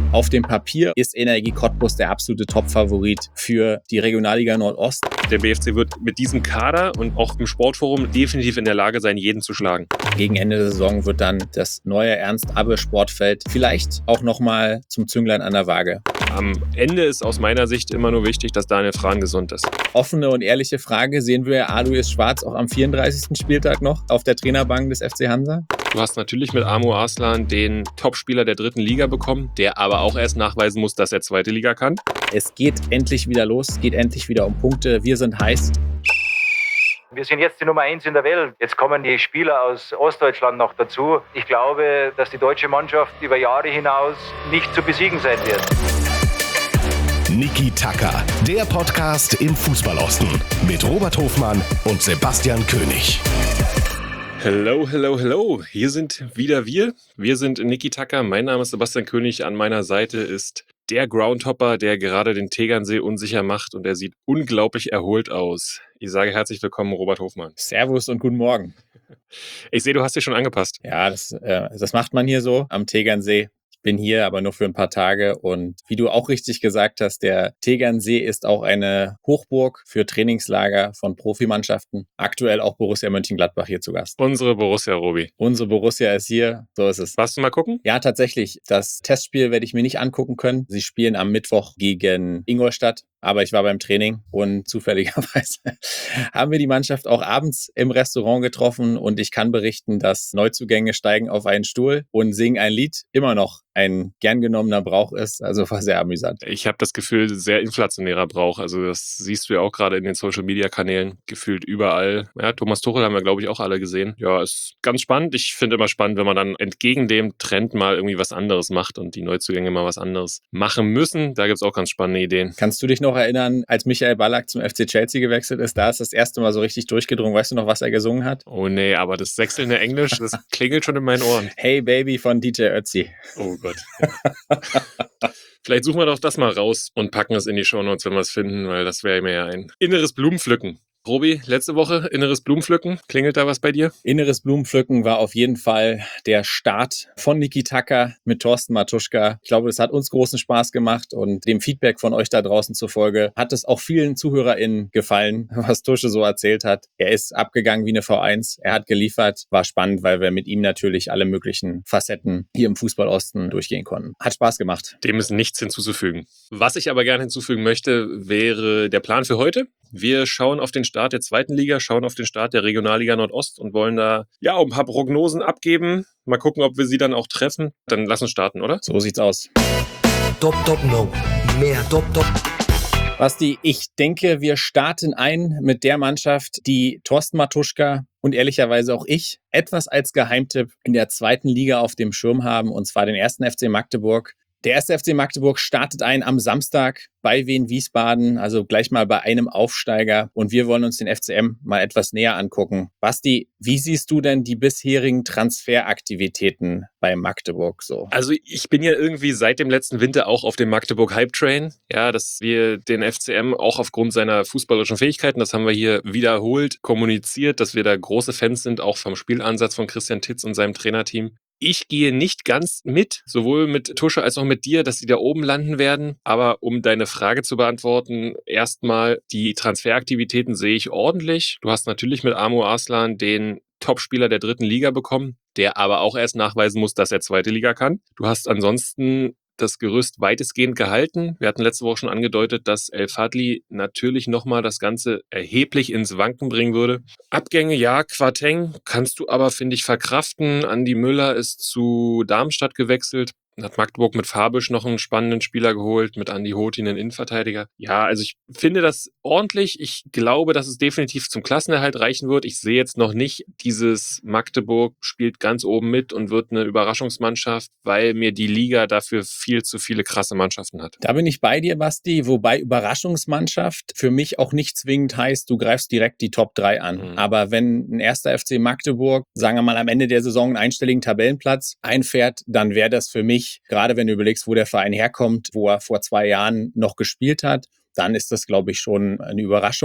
Auf dem Papier ist Energie Cottbus der absolute Top-Favorit für die Regionalliga Nordost. Der BFC wird mit diesem Kader und auch im Sportforum definitiv in der Lage sein, jeden zu schlagen. Gegen Ende der Saison wird dann das neue Ernst-Abbe-Sportfeld vielleicht auch nochmal zum Zünglein an der Waage. Am Ende ist aus meiner Sicht immer nur wichtig, dass Daniel Frahn gesund ist. Offene und ehrliche Frage, sehen wir Alois Schwarz auch am 34. Spieltag noch auf der Trainerbank des FC Hansa? Du hast natürlich mit Amo Arslan den Topspieler der 3. Liga bekommen, der aber auch erst nachweisen muss, dass er 2. Liga kann. Es geht endlich wieder los, es geht endlich wieder um Punkte. Wir sind heiß. Wir sind jetzt die Nummer 1 in der Welt. Jetzt kommen die Spieler aus Ostdeutschland noch dazu. Ich glaube, dass die deutsche Mannschaft über Jahre hinaus nicht zu besiegen sein wird. Niki Tacker, der Podcast im Fußballosten mit Robert Hofmann und Sebastian König. Hello, hello, hello. Hier sind wieder wir. Wir sind Niki Tacker. Mein Name ist Sebastian König. An meiner Seite ist der Groundhopper, der gerade den Tegernsee unsicher macht, und er sieht unglaublich erholt aus. Ich sage herzlich willkommen, Robert Hofmann. Servus und guten Morgen. Ich sehe, du hast dich schon angepasst. Ja, das macht man hier so am Tegernsee. Ich bin hier aber nur für ein paar Tage, und wie du auch richtig gesagt hast, der Tegernsee ist auch eine Hochburg für Trainingslager von Profimannschaften. Aktuell auch Borussia Mönchengladbach hier zu Gast. Unsere Borussia, Robi. Unsere Borussia ist hier, so ist es. Warst du mal gucken? Ja, tatsächlich. Das Testspiel werde ich mir nicht angucken können. Sie spielen am Mittwoch gegen Ingolstadt. Aber ich war beim Training und zufälligerweise haben wir die Mannschaft auch abends im Restaurant getroffen, und ich kann berichten, dass Neuzugänge steigen auf einen Stuhl und singen ein Lied immer noch ein gern genommener Brauch ist. Also war sehr amüsant. Ich habe das Gefühl, sehr inflationärer Brauch. Also das siehst du ja auch gerade in den Social-Media-Kanälen, gefühlt überall. Ja, Thomas Tuchel haben wir, glaube ich, auch alle gesehen. Ja, ist ganz spannend. Ich finde immer spannend, wenn man dann entgegen dem Trend mal irgendwie was anderes macht und die Neuzugänge mal was anderes machen müssen. Da gibt es auch ganz spannende Ideen. Kannst du dich noch erinnern, als Michael Ballack zum FC Chelsea gewechselt ist? Da ist das erste Mal so richtig durchgedrungen. Weißt du noch, was er gesungen hat? Oh nee, aber das wechselnde Englisch, das klingelt schon in meinen Ohren. Hey Baby von DJ Ötzi. Oh Gott. Vielleicht suchen wir doch das mal raus und packen es in die Shownotes, wenn wir es finden, weil das wäre mir ja ein inneres Blumenpflücken. Robi, letzte Woche inneres Blumenpflücken. Klingelt da was bei dir? Inneres Blumenpflücken war auf jeden Fall der Start von Niki Tacker mit Thorsten Matuschka. Ich glaube, es hat uns großen Spaß gemacht, und dem Feedback von euch da draußen zufolge hat es auch vielen ZuhörerInnen gefallen, was Tusche so erzählt hat. Er ist abgegangen wie eine V1. Er hat geliefert. War spannend, weil wir mit ihm natürlich alle möglichen Facetten hier im Fußballosten durchgehen konnten. Hat Spaß gemacht. Dem ist nichts hinzuzufügen. Was ich aber gerne hinzufügen möchte, wäre der Plan für heute. Wir schauen auf den Start der 2. Liga, schauen auf den Start der Regionalliga Nordost und wollen da ja ein paar Prognosen abgeben. Mal gucken, ob wir sie dann auch treffen. Dann lass uns starten, oder? So sieht's aus. Top, no. Mehr Top. Basti, ich denke, wir starten ein mit der Mannschaft, die Thorsten Matuschka und ehrlicherweise auch ich etwas als Geheimtipp in der 2. Liga auf dem Schirm haben, und zwar den 1. FC Magdeburg. Der 1. FC Magdeburg startet ein am Samstag bei Wien Wiesbaden, also gleich mal bei einem Aufsteiger, und wir wollen uns den FCM mal etwas näher angucken. Basti, wie siehst du denn die bisherigen Transferaktivitäten bei Magdeburg so? Also ich bin ja irgendwie seit dem letzten Winter auch auf dem Magdeburg Hype Train, ja, dass wir den FCM auch aufgrund seiner fußballerischen Fähigkeiten, das haben wir hier wiederholt kommuniziert, dass wir da große Fans sind, auch vom Spielansatz von Christian Titz und seinem Trainerteam. Ich gehe nicht ganz mit, sowohl mit Tusche als auch mit dir, dass sie da oben landen werden. Aber um deine Frage zu beantworten, erstmal, die Transferaktivitäten sehe ich ordentlich. Du hast natürlich mit Amo Arslan den Topspieler der 3. Liga bekommen, der aber auch erst nachweisen muss, dass er 2. Liga kann. Du hast ansonsten das Gerüst weitestgehend gehalten. Wir hatten letzte Woche schon angedeutet, dass El Fadli natürlich nochmal das Ganze erheblich ins Wanken bringen würde. Abgänge, ja, Quateng kannst du aber, finde ich, verkraften. Andi Müller ist zu Darmstadt gewechselt. Hat Magdeburg mit Fabisch noch einen spannenden Spieler geholt, mit Andi Hotin, einen Innenverteidiger. Ja, also ich finde das ordentlich. Ich glaube, dass es definitiv zum Klassenerhalt reichen wird. Ich sehe jetzt noch nicht dieses Magdeburg spielt ganz oben mit und wird eine Überraschungsmannschaft, weil mir die Liga dafür viel zu viele krasse Mannschaften hat. Da bin ich bei dir, Basti, wobei Überraschungsmannschaft für mich auch nicht zwingend heißt, du greifst direkt die Top 3 an. Aber wenn ein 1. FC Magdeburg, sagen wir mal, am Ende der Saison einen einstelligen Tabellenplatz einfährt, dann wäre das für mich, gerade wenn du überlegst, wo der Verein herkommt, wo er vor 2 Jahren noch gespielt hat, dann ist das, glaube ich, schon eine Überraschung.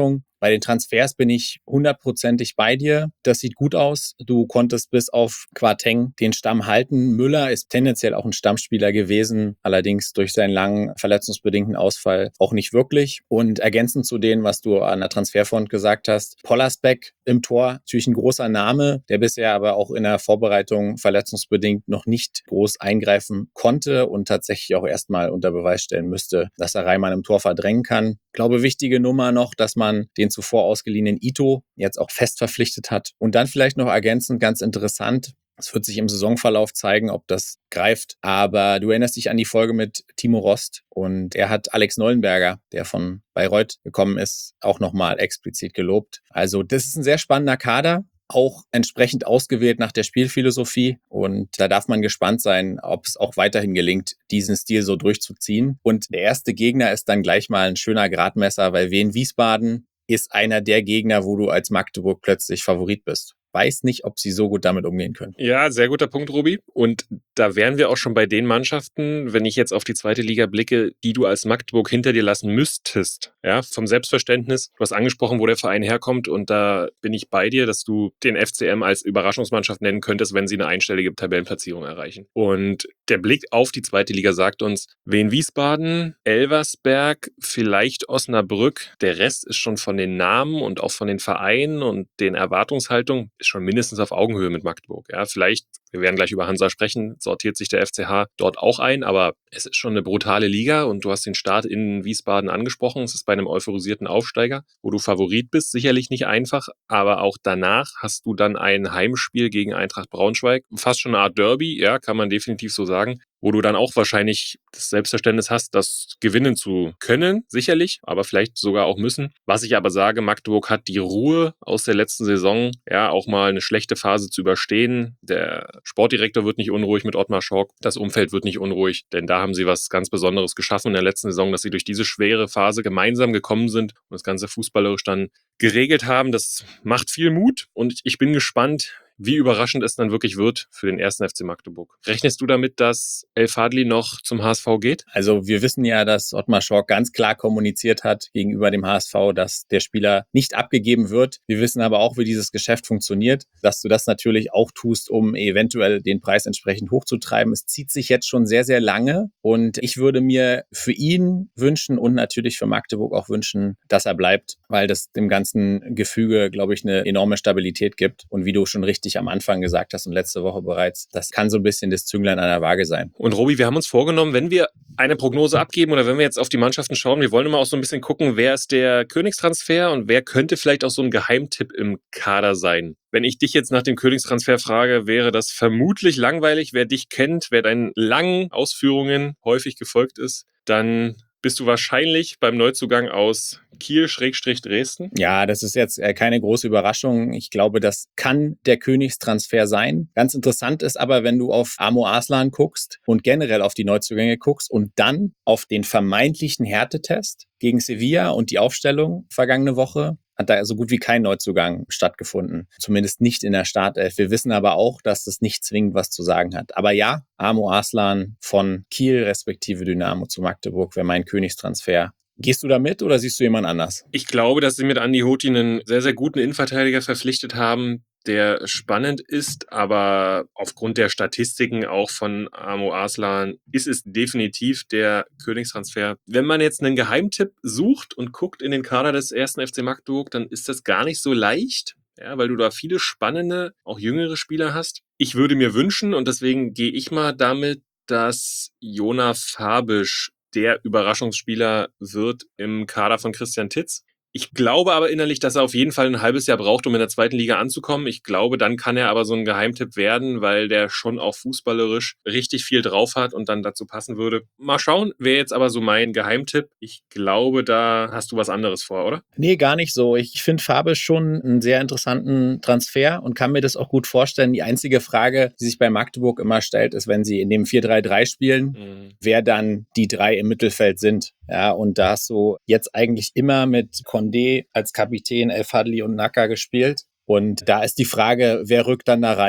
Bei den Transfers bin ich 100%ig bei dir. Das sieht gut aus. Du konntest bis auf Kwarteng den Stamm halten. Müller ist tendenziell auch ein Stammspieler gewesen, allerdings durch seinen langen verletzungsbedingten Ausfall auch nicht wirklich. Und ergänzend zu dem, was du an der Transferfront gesagt hast, Pollersbeck im Tor, natürlich ein großer Name, der bisher aber auch in der Vorbereitung verletzungsbedingt noch nicht groß eingreifen konnte und tatsächlich auch erstmal unter Beweis stellen müsste, dass er Reimann im Tor verdrängen kann. Ich glaube, wichtige Nummer noch, dass man den zuvor ausgeliehenen Ito jetzt auch fest verpflichtet hat. Und dann vielleicht noch ergänzend, ganz interessant, es wird sich im Saisonverlauf zeigen, ob das greift. Aber du erinnerst dich an die Folge mit Timo Rost und er hat Alex Neuenberger, der von Bayreuth gekommen ist, auch nochmal explizit gelobt. Also das ist ein sehr spannender Kader, auch entsprechend ausgewählt nach der Spielphilosophie. Und da darf man gespannt sein, ob es auch weiterhin gelingt, diesen Stil so durchzuziehen. Und der erste Gegner ist dann gleich mal ein schöner Gradmesser, weil Wien Wiesbaden ist einer der Gegner, wo du als Magdeburg plötzlich Favorit bist. Weiß nicht, ob sie so gut damit umgehen können. Ja, sehr guter Punkt, Robi. Und da wären wir auch schon bei den Mannschaften, wenn ich jetzt auf die zweite Liga blicke, die du als Magdeburg hinter dir lassen müsstest. Ja, vom Selbstverständnis. Du hast angesprochen, wo der Verein herkommt und da bin ich bei dir, dass du den FCM als Überraschungsmannschaft nennen könntest, wenn sie eine einstellige Tabellenplatzierung erreichen. Und der Blick auf die zweite Liga sagt uns, Wien Wiesbaden, Elversberg, vielleicht Osnabrück. Der Rest ist schon von den Namen und auch von den Vereinen und den Erwartungshaltungen ist schon mindestens auf Augenhöhe mit Magdeburg. Ja, vielleicht, wir werden gleich über Hansa sprechen, sortiert sich der FCH dort auch ein, aber es ist schon eine brutale Liga und du hast den Start in Wiesbaden angesprochen. Es ist bei einem euphorisierten Aufsteiger, wo du Favorit bist, sicherlich nicht einfach, aber auch danach hast du dann ein Heimspiel gegen Eintracht Braunschweig, fast schon eine Art Derby, ja, kann man definitiv so sagen, wo du dann auch wahrscheinlich das Selbstverständnis hast, das gewinnen zu können, sicherlich, aber vielleicht sogar auch müssen. Was ich aber sage, Magdeburg hat die Ruhe aus der letzten Saison, ja, auch mal eine schlechte Phase zu überstehen. Der Sportdirektor wird nicht unruhig mit Ottmar Schork, das Umfeld wird nicht unruhig, denn da haben sie was ganz Besonderes geschaffen in der letzten Saison, dass sie durch diese schwere Phase gemeinsam gekommen sind und das Ganze fußballerisch dann geregelt haben. Das macht viel Mut und ich bin gespannt, wie überraschend es dann wirklich wird für den ersten FC Magdeburg. Rechnest du damit, dass El Fadli noch zum HSV geht? Also wir wissen ja, dass Ottmar Schork ganz klar kommuniziert hat gegenüber dem HSV, dass der Spieler nicht abgegeben wird. Wir wissen aber auch, wie dieses Geschäft funktioniert, dass du das natürlich auch tust, um eventuell den Preis entsprechend hochzutreiben. Es zieht sich jetzt schon sehr, sehr lange und ich würde mir für ihn wünschen und natürlich für Magdeburg auch wünschen, dass er bleibt, weil das dem ganzen Gefüge, glaube ich, eine enorme Stabilität gibt. Und wie du schon richtig am Anfang gesagt hast und letzte Woche bereits, das kann so ein bisschen das Zünglein an der Waage sein. Und Robi, wir haben uns vorgenommen, wenn wir eine Prognose abgeben oder wenn wir jetzt auf die Mannschaften schauen, wir wollen immer auch so ein bisschen gucken, wer ist der Königstransfer und wer könnte vielleicht auch so ein Geheimtipp im Kader sein. Wenn ich dich jetzt nach dem Königstransfer frage, wäre das vermutlich langweilig. Wer dich kennt, wer deinen langen Ausführungen häufig gefolgt ist, dann bist du wahrscheinlich beim Neuzugang aus Kiel/Dresden? Ja, das ist jetzt keine große Überraschung. Ich glaube, das kann der Königstransfer sein. Ganz interessant ist aber, wenn du auf Amo Arslan guckst und generell auf die Neuzugänge guckst und dann auf den vermeintlichen Härtetest gegen Sevilla und die Aufstellung vergangene Woche, hat da so gut wie kein Neuzugang stattgefunden. Zumindest nicht in der Startelf. Wir wissen aber auch, dass das nicht zwingend was zu sagen hat. Aber ja, Amo Arslan von Kiel respektive Dynamo zu Magdeburg wäre mein Königstransfer. Gehst du da mit oder siehst du jemand anders? Ich glaube, dass sie mit Andi Hoti einen sehr, sehr guten Innenverteidiger verpflichtet haben, der spannend ist, aber aufgrund der Statistiken auch von Amo Arslan ist es definitiv der Königstransfer. Wenn man jetzt einen Geheimtipp sucht und guckt in den Kader des ersten FC Magdeburg, dann ist das gar nicht so leicht, ja, weil du da viele spannende, auch jüngere Spieler hast. Ich würde mir wünschen, und deswegen gehe ich mal damit, dass Jona Fabisch der Überraschungsspieler wird im Kader von Christian Titz. Ich glaube aber innerlich, dass er auf jeden Fall ein halbes Jahr braucht, um in der zweiten Liga anzukommen. Ich glaube, dann kann er aber so ein Geheimtipp werden, weil der schon auch fußballerisch richtig viel drauf hat und dann dazu passen würde. Mal schauen, wäre jetzt aber so mein Geheimtipp. Ich glaube, da hast du was anderes vor, oder? Nee, gar nicht so. Ich finde Fabisch schon einen sehr interessanten Transfer und kann mir das auch gut vorstellen. Die einzige Frage, die sich bei Magdeburg immer stellt, ist, wenn sie in dem 4-3-3 spielen, wer dann die drei im Mittelfeld sind. Ja, und da hast du jetzt eigentlich immer mit Condé als Kapitän, El Fadli und Naka gespielt. Und da ist die Frage, wer rückt dann da rein?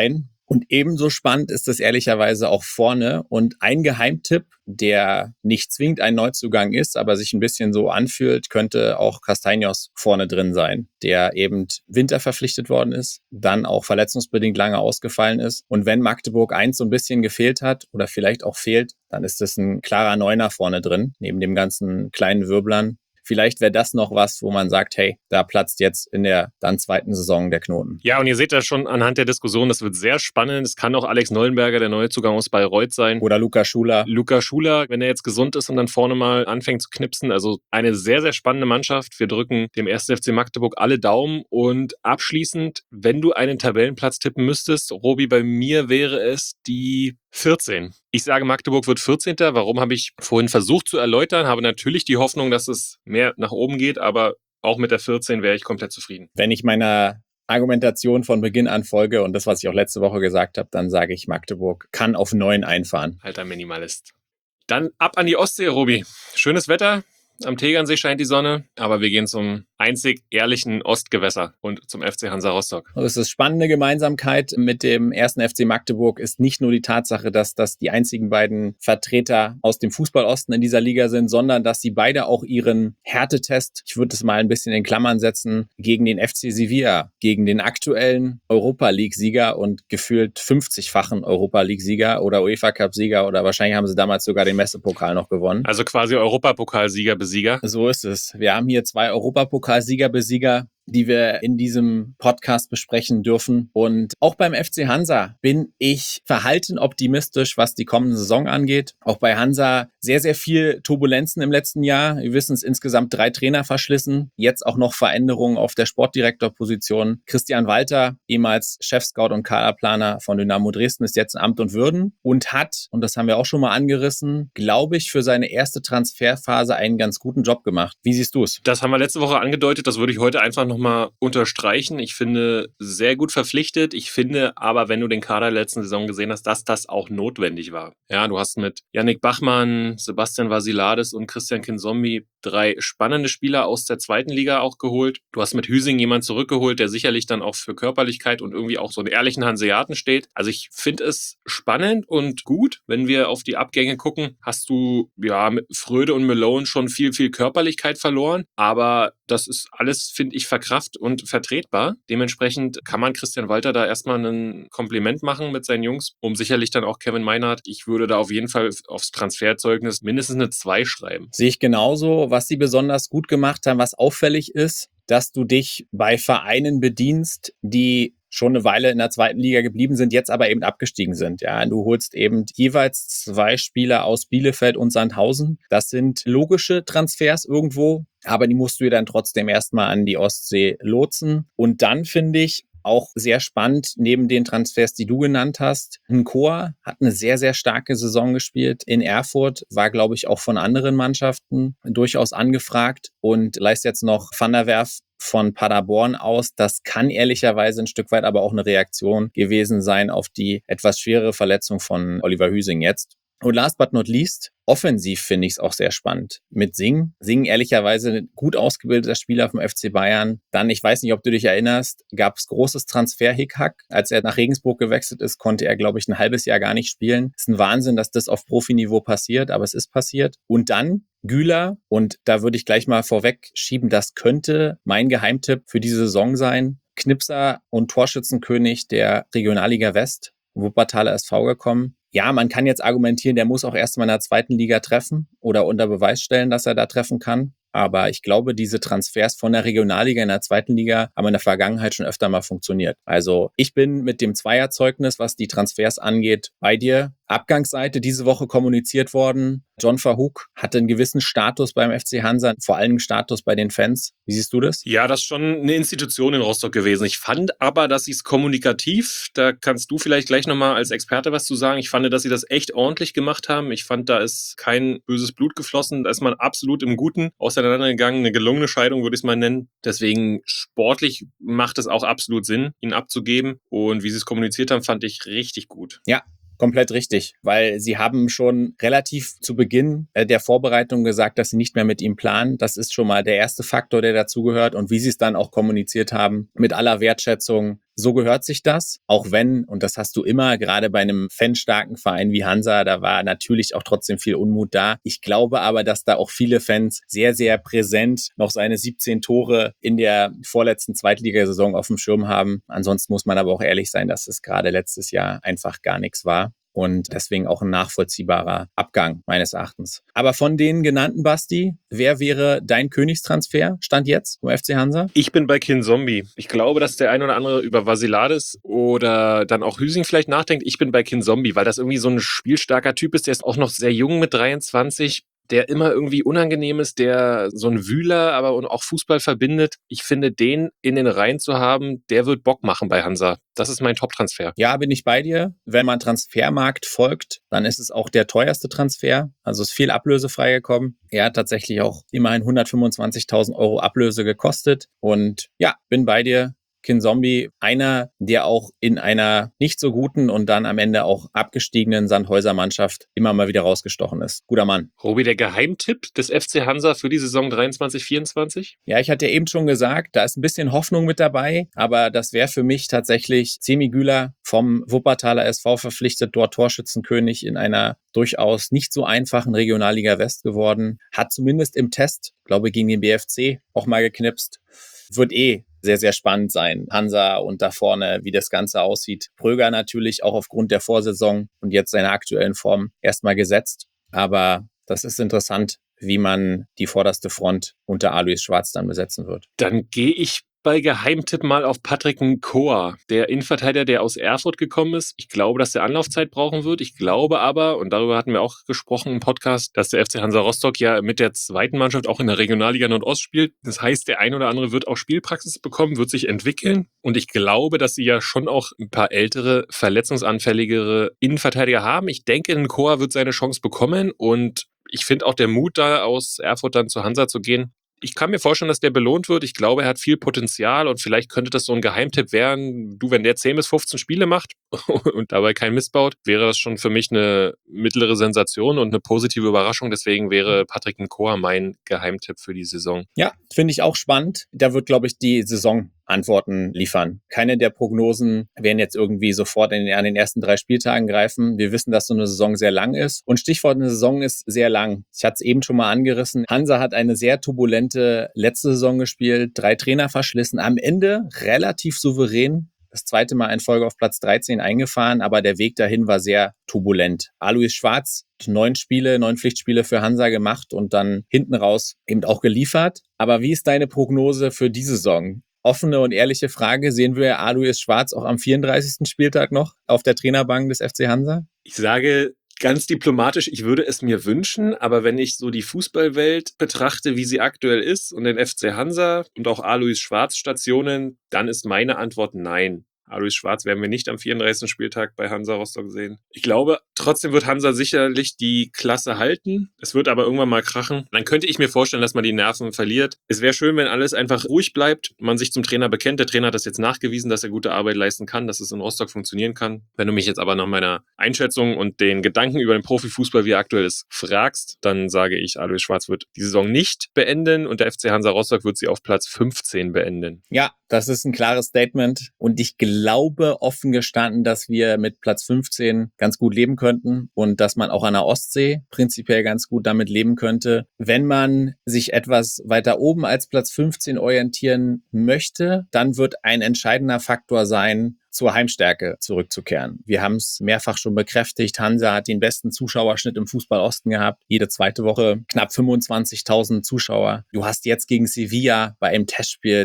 Und ebenso spannend ist es ehrlicherweise auch vorne. Und ein Geheimtipp, der nicht zwingend ein Neuzugang ist, aber sich ein bisschen so anfühlt, könnte auch Castaños vorne drin sein, der eben Winter verpflichtet worden ist, dann auch verletzungsbedingt lange ausgefallen ist. Und wenn Magdeburg 1 so ein bisschen gefehlt hat oder vielleicht auch fehlt, dann ist es ein klarer Neuner vorne drin, neben dem ganzen kleinen Wirblern. Vielleicht wäre das noch was, wo man sagt, hey, da platzt jetzt in der dann zweiten Saison der Knoten. Ja, und ihr seht das schon anhand der Diskussion, das wird sehr spannend. Es kann auch Alex Neuenberger, der neue Zugang aus Bayreuth sein. Oder Luca Schuler. Luca Schuler, wenn er jetzt gesund ist und dann vorne mal anfängt zu knipsen. Also eine sehr, sehr spannende Mannschaft. Wir drücken dem 1. FC Magdeburg alle Daumen. Und abschließend, wenn du einen Tabellenplatz tippen müsstest, Robi, bei mir wäre es die 14. Ich sage, Magdeburg wird 14. Warum, habe ich vorhin versucht zu erläutern. Habe natürlich die Hoffnung, dass es mehr nach oben geht, aber auch mit der 14 wäre ich komplett zufrieden. Wenn ich meiner Argumentation von Beginn an folge und das, was ich auch letzte Woche gesagt habe, dann sage ich, Magdeburg kann auf 9 einfahren. Alter Minimalist. Dann ab an die Ostsee, Robi. Schönes Wetter. Am Tegernsee scheint die Sonne, aber wir gehen zum einzig ehrlichen Ostgewässer und zum FC Hansa Rostock. Das ist spannende Gemeinsamkeit mit dem 1. FC Magdeburg ist nicht nur die Tatsache, dass das die einzigen beiden Vertreter aus dem Fußballosten in dieser Liga sind, sondern dass sie beide auch ihren Härtetest, ich würde es mal ein bisschen in Klammern setzen, gegen den FC Sevilla, gegen den aktuellen Europa-League-Sieger und gefühlt 50-fachen Europa-League-Sieger oder UEFA-Cup-Sieger oder wahrscheinlich haben sie damals sogar den Messepokal noch gewonnen. Also quasi Europapokalsieger, Besieger. So ist es. Wir haben hier 2 Europapokalsieger-Besieger, die wir in diesem Podcast besprechen dürfen. Und auch beim FC Hansa bin ich verhalten optimistisch, was die kommende Saison angeht. Auch bei Hansa sehr, sehr viel Turbulenzen im letzten Jahr. Wir wissen es, insgesamt 3 Trainer verschlissen. Jetzt auch noch Veränderungen auf der Sportdirektorposition. Christian Walter, ehemals Chefscout und Kaderplaner von Dynamo Dresden, ist jetzt in Amt und Würden und hat, und das haben wir auch schon mal angerissen, glaube ich, für seine erste Transferphase einen ganz guten Job gemacht. Wie siehst du es? Das haben wir letzte Woche angedeutet, das würde ich heute einfach nochmal unterstreichen. Ich finde, sehr gut verpflichtet. Ich finde aber, wenn du den Kader der letzten Saison gesehen hast, dass das auch notwendig war. Ja, du hast mit Yannick Bachmann, Sebastian Vasilades und Christian Kinzombie 3 spannende Spieler aus der zweiten Liga auch geholt. Du hast mit Hüsing jemanden zurückgeholt, der sicherlich dann auch für Körperlichkeit und irgendwie auch so einen ehrlichen Hanseaten steht. Also ich finde es spannend und gut, wenn wir auf die Abgänge gucken, hast du ja mit Fröde und Malone schon viel Körperlichkeit verloren, aber das ist alles, finde ich, verkraft und vertretbar. Dementsprechend kann man Christian Walter da erstmal ein Kompliment machen mit seinen Jungs, um sicherlich dann auch Kevin Meinhardt. Ich würde da auf jeden Fall aufs Transferzeugnis mindestens eine 2 schreiben. Sehe ich genauso. Was sie besonders gut gemacht haben, was auffällig ist, dass du dich bei Vereinen bedienst, die schon eine Weile in der zweiten Liga geblieben sind, jetzt aber eben abgestiegen sind. Ja, du holst eben jeweils 2 Spieler aus Bielefeld und Sandhausen. Das sind logische Transfers irgendwo, aber die musst du dir dann trotzdem erstmal an die Ostsee lotsen. Und dann finde ich auch sehr spannend, neben den Transfers, die du genannt hast. Nkoa hat eine sehr, sehr starke Saison gespielt in Erfurt, war, glaube ich, auch von anderen Mannschaften durchaus angefragt und leistet jetzt noch Van der Werf von Paderborn aus. Das kann ehrlicherweise ein Stück weit aber auch eine Reaktion gewesen sein auf die etwas schwerere Verletzung von Oliver Hüsing jetzt. Und last but not least, offensiv finde ich es auch sehr spannend. Mit Singh ehrlicherweise ein gut ausgebildeter Spieler vom FC Bayern. Dann, ich weiß nicht, ob du dich erinnerst, gab es großes Transfer-Hickhack. Als er nach Regensburg gewechselt ist, konnte er, glaube ich, ein halbes Jahr gar nicht spielen. Ist ein Wahnsinn, dass das auf Profiniveau passiert, aber es ist passiert. Und dann Güler, und da würde ich gleich mal vorweg schieben, das könnte mein Geheimtipp für diese Saison sein. Knipser und Torschützenkönig der Regionalliga West, Wuppertaler SV gekommen. Ja, man kann jetzt argumentieren, der muss auch erst mal in der zweiten Liga treffen oder unter Beweis stellen, dass er da treffen kann. Aber ich glaube, diese Transfers von der Regionalliga in der zweiten Liga haben in der Vergangenheit schon öfter mal funktioniert. Also ich bin mit dem Zweierzeugnis, was die Transfers angeht, bei dir. Abgangsseite diese Woche kommuniziert worden. John Verhoek hatte einen gewissen Status beim FC Hansa, vor allem Status bei den Fans. Wie siehst du das? Ja, das ist schon eine Institution in Rostock gewesen. Ich fand aber, dass sie es kommunikativ, da kannst du vielleicht gleich nochmal als Experte was zu sagen, ich fand, dass sie das echt ordentlich gemacht haben. Ich fand, da ist kein böses Blut geflossen, da ist man absolut im Guten auseinandergegangen, eine gelungene Scheidung würde ich es mal nennen. Deswegen sportlich macht es auch absolut Sinn, ihn abzugeben, und wie sie es kommuniziert haben, fand ich richtig gut. Ja. Komplett richtig, weil sie haben schon relativ zu Beginn der Vorbereitung gesagt, dass sie nicht mehr mit ihm planen. Das ist schon mal der erste Faktor, der dazugehört. Und wie sie es dann auch kommuniziert haben, mit aller Wertschätzung so gehört sich das. Auch wenn, und das hast du immer, gerade bei einem fanstarken Verein wie Hansa, da war natürlich auch trotzdem viel Unmut da. Ich glaube aber, dass da auch viele Fans sehr, sehr präsent noch seine 17 Tore in der vorletzten Zweitligasaison auf dem Schirm haben. Ansonsten muss man aber auch ehrlich sein, dass es gerade letztes Jahr einfach gar nichts war. Und deswegen auch ein nachvollziehbarer Abgang meines Erachtens. Aber von den genannten, Basti, wer wäre dein Königstransfer, Stand jetzt vom FC Hansa? Ich bin bei Kinzombie. Ich glaube, dass der ein oder andere über Vasilades oder dann auch Hüsing vielleicht nachdenkt. Ich bin bei Kinzombie, weil das irgendwie so ein spielstarker Typ ist. Der ist auch noch sehr jung mit 23. Der immer irgendwie unangenehm ist, der so ein Wühler, aber auch Fußball verbindet. Ich finde, den in den Reihen zu haben, der wird Bock machen bei Hansa. Das ist mein Top-Transfer. Ja, bin ich bei dir. Wenn man Transfermarkt folgt, dann ist es auch der teuerste Transfer. Also ist viel Ablöse freigekommen. Er hat tatsächlich auch immerhin 125.000 € Ablöse gekostet. Und ja, bin bei dir. Kinzombie, einer, der auch in einer nicht so guten und dann am Ende auch abgestiegenen Sandhäuser-Mannschaft immer mal wieder rausgestochen ist. Guter Mann. Robi, der Geheimtipp des FC Hansa für die Saison 23/24? Ja, ich hatte ja eben schon gesagt, da ist ein bisschen Hoffnung mit dabei, aber das wäre für mich tatsächlich Semi Güler vom Wuppertaler SV verpflichtet, dort Torschützenkönig in einer durchaus nicht so einfachen Regionalliga West geworden, hat zumindest im Test, glaube ich, gegen den BFC auch mal geknipst. Wird sehr, sehr spannend sein. Hansa und da vorne, wie das Ganze aussieht. Pröger natürlich auch aufgrund der Vorsaison und jetzt seiner aktuellen Form erstmal gesetzt. Aber das ist interessant, wie man die vorderste Front unter Alois Schwarz dann besetzen wird. Dann gehe ich bei Geheimtipp mal auf Patrick Nkoa, der Innenverteidiger, der aus Erfurt gekommen ist. Ich glaube, dass der Anlaufzeit brauchen wird. Ich glaube aber, und darüber hatten wir auch gesprochen im Podcast, dass der FC Hansa Rostock ja mit der zweiten Mannschaft auch in der Regionalliga Nordost spielt. Das heißt, der ein oder andere wird auch Spielpraxis bekommen, wird sich entwickeln. Und ich glaube, dass sie ja schon auch ein paar ältere, verletzungsanfälligere Innenverteidiger haben. Ich denke, Nkoa wird seine Chance bekommen und ich finde auch der Mut da aus Erfurt dann zu Hansa zu gehen. Ich kann mir vorstellen, dass der belohnt wird. Ich glaube, er hat viel Potenzial und vielleicht könnte das so ein Geheimtipp werden. Du, wenn der 10 bis 15 Spiele macht und dabei kein Mist baut, wäre das schon für mich eine mittlere Sensation und eine positive Überraschung. Deswegen wäre Patrick Nkoa mein Geheimtipp für die Saison. Ja, finde ich auch spannend. Da wird, glaube ich, die Saison Antworten liefern. Keine der Prognosen werden jetzt irgendwie sofort an den ersten 3 Spieltagen greifen. Wir wissen, dass so eine Saison sehr lang ist. Und Stichwort, eine Saison ist sehr lang. Ich hatte es eben schon mal angerissen. Hansa hat eine sehr turbulente letzte Saison gespielt, 3 Trainer verschlissen. Am Ende relativ souverän. Das zweite Mal in Folge auf Platz 13 eingefahren, aber der Weg dahin war sehr turbulent. Alois Schwarz hat 9 Pflichtspiele für Hansa gemacht und dann hinten raus eben auch geliefert. Aber wie ist deine Prognose für diese Saison? Offene und ehrliche Frage, sehen wir Alois Schwarz auch am 34. Spieltag noch auf der Trainerbank des FC Hansa? Ich sage ganz diplomatisch, ich würde es mir wünschen, aber wenn ich so die Fußballwelt betrachte, wie sie aktuell ist und den FC Hansa und auch Alois Schwarz Stationen, dann ist meine Antwort nein. Alois Schwarz werden wir nicht am 34. Spieltag bei Hansa Rostock sehen. Ich glaube, trotzdem wird Hansa sicherlich die Klasse halten. Es wird aber irgendwann mal krachen. Dann könnte ich mir vorstellen, dass man die Nerven verliert. Es wäre schön, wenn alles einfach ruhig bleibt, man sich zum Trainer bekennt. Der Trainer hat das jetzt nachgewiesen, dass er gute Arbeit leisten kann, dass es in Rostock funktionieren kann. Wenn du mich jetzt aber nach meiner Einschätzung und den Gedanken über den Profifußball, wie er aktuell ist, fragst, dann sage ich, Alois Schwarz wird die Saison nicht beenden und der FC Hansa Rostock wird sie auf Platz 15 beenden. Ja, das ist ein klares Statement und ich glaube offen gestanden, dass wir mit Platz 15 ganz gut leben könnten und dass man auch an der Ostsee prinzipiell ganz gut damit leben könnte. Wenn man sich etwas weiter oben als Platz 15 orientieren möchte, dann wird ein entscheidender Faktor sein, zur Heimstärke zurückzukehren. Wir haben es mehrfach schon bekräftigt. Hansa hat den besten Zuschauerschnitt im Fußball Osten gehabt. Jede zweite Woche knapp 25.000 Zuschauer. Du hast jetzt gegen Sevilla bei einem Testspiel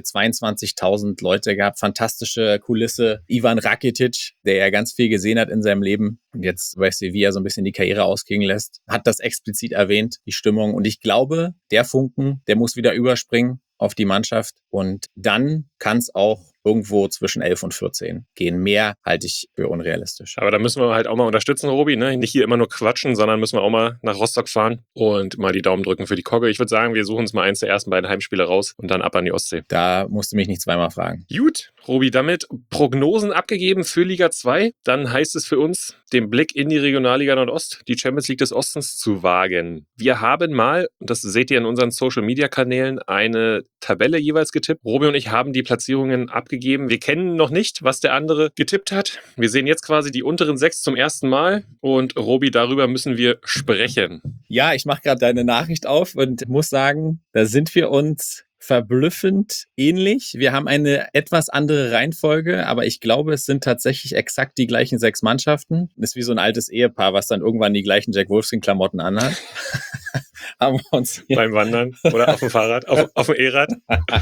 22.000 Leute gehabt. Fantastische Kulisse. Ivan Rakitic, der ja ganz viel gesehen hat in seinem Leben und jetzt bei Sevilla so ein bisschen die Karriere ausklingen lässt, hat das explizit erwähnt, die Stimmung. Und ich glaube, der Funken, der muss wieder überspringen auf die Mannschaft und dann kann es auch irgendwo zwischen 11 und 14 gehen. Mehr halte ich für unrealistisch. Aber da müssen wir halt auch mal unterstützen, Robi, ne? Nicht hier immer nur quatschen, sondern müssen wir auch mal nach Rostock fahren und mal die Daumen drücken für die Kogge. Ich würde sagen, wir suchen uns mal eins der ersten beiden Heimspiele raus und dann ab an die Ostsee. Da musst du mich nicht zweimal fragen. Gut, Robi, damit Prognosen abgegeben für Liga 2. Dann heißt es für uns, den Blick in die Regionalliga Nordost, die Champions League des Ostens zu wagen. Wir haben mal, und das seht ihr in unseren Social-Media-Kanälen, eine Tabelle jeweils getippt. Robi und ich haben die Platzierungen abgegeben. Wir kennen noch nicht, was der andere getippt hat. Wir sehen jetzt quasi die unteren 6 zum ersten Mal und Robi, darüber müssen wir sprechen. Ja, ich mache gerade deine Nachricht auf und muss sagen, da sind wir uns verblüffend ähnlich. Wir haben eine etwas andere Reihenfolge, aber ich glaube, es sind tatsächlich exakt die gleichen 6 Mannschaften. Das ist wie so ein altes Ehepaar, was dann irgendwann die gleichen Jack Wolfskin-Klamotten anhat. Haben wir uns beim Wandern oder auf dem Fahrrad, auf dem E-Rad.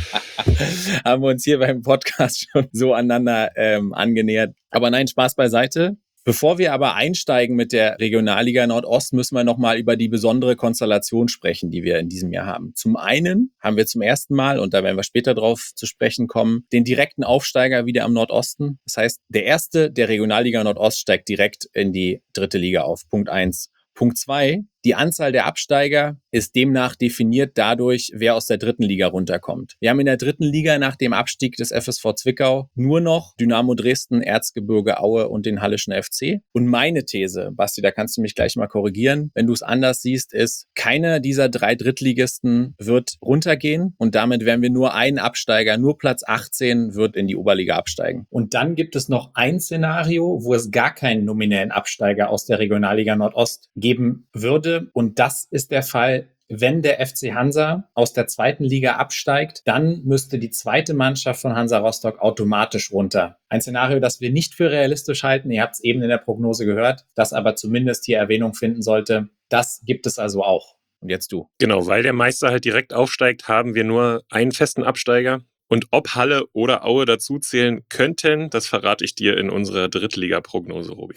Haben wir uns hier beim Podcast schon so aneinander angenähert. Aber nein, Spaß beiseite. Bevor wir aber einsteigen mit der Regionalliga Nordost, müssen wir nochmal über die besondere Konstellation sprechen, die wir in diesem Jahr haben. Zum einen haben wir zum ersten Mal, und da werden wir später drauf zu sprechen kommen, den direkten Aufsteiger wieder am Nordosten. Das heißt, der erste der Regionalliga Nordost steigt direkt in die 3. Liga auf. Punkt 1. Punkt 2. Die Anzahl der Absteiger ist demnach definiert dadurch, wer aus der 3. Liga runterkommt. Wir haben in der 3. Liga nach dem Abstieg des FSV Zwickau nur noch Dynamo Dresden, Erzgebirge Aue und den Hallischen FC. Und meine These, Basti, da kannst du mich gleich mal korrigieren, wenn du es anders siehst, ist, keiner dieser 3 Drittligisten wird runtergehen und damit werden wir nur einen Absteiger, nur Platz 18 wird in die Oberliga absteigen. Und dann gibt es noch ein Szenario, wo es gar keinen nominellen Absteiger aus der Regionalliga Nordost geben würde. Und das ist der Fall, wenn der FC Hansa aus der 2. Liga absteigt, dann müsste die zweite Mannschaft von Hansa Rostock automatisch runter. Ein Szenario, das wir nicht für realistisch halten. Ihr habt es eben in der Prognose gehört, das aber zumindest hier Erwähnung finden sollte. Das gibt es also auch. Und jetzt du. Genau, weil der Meister halt direkt aufsteigt, haben wir nur einen festen Absteiger. Und ob Halle oder Aue dazu zählen könnten, das verrate ich dir in unserer Drittliga-Prognose, Robi.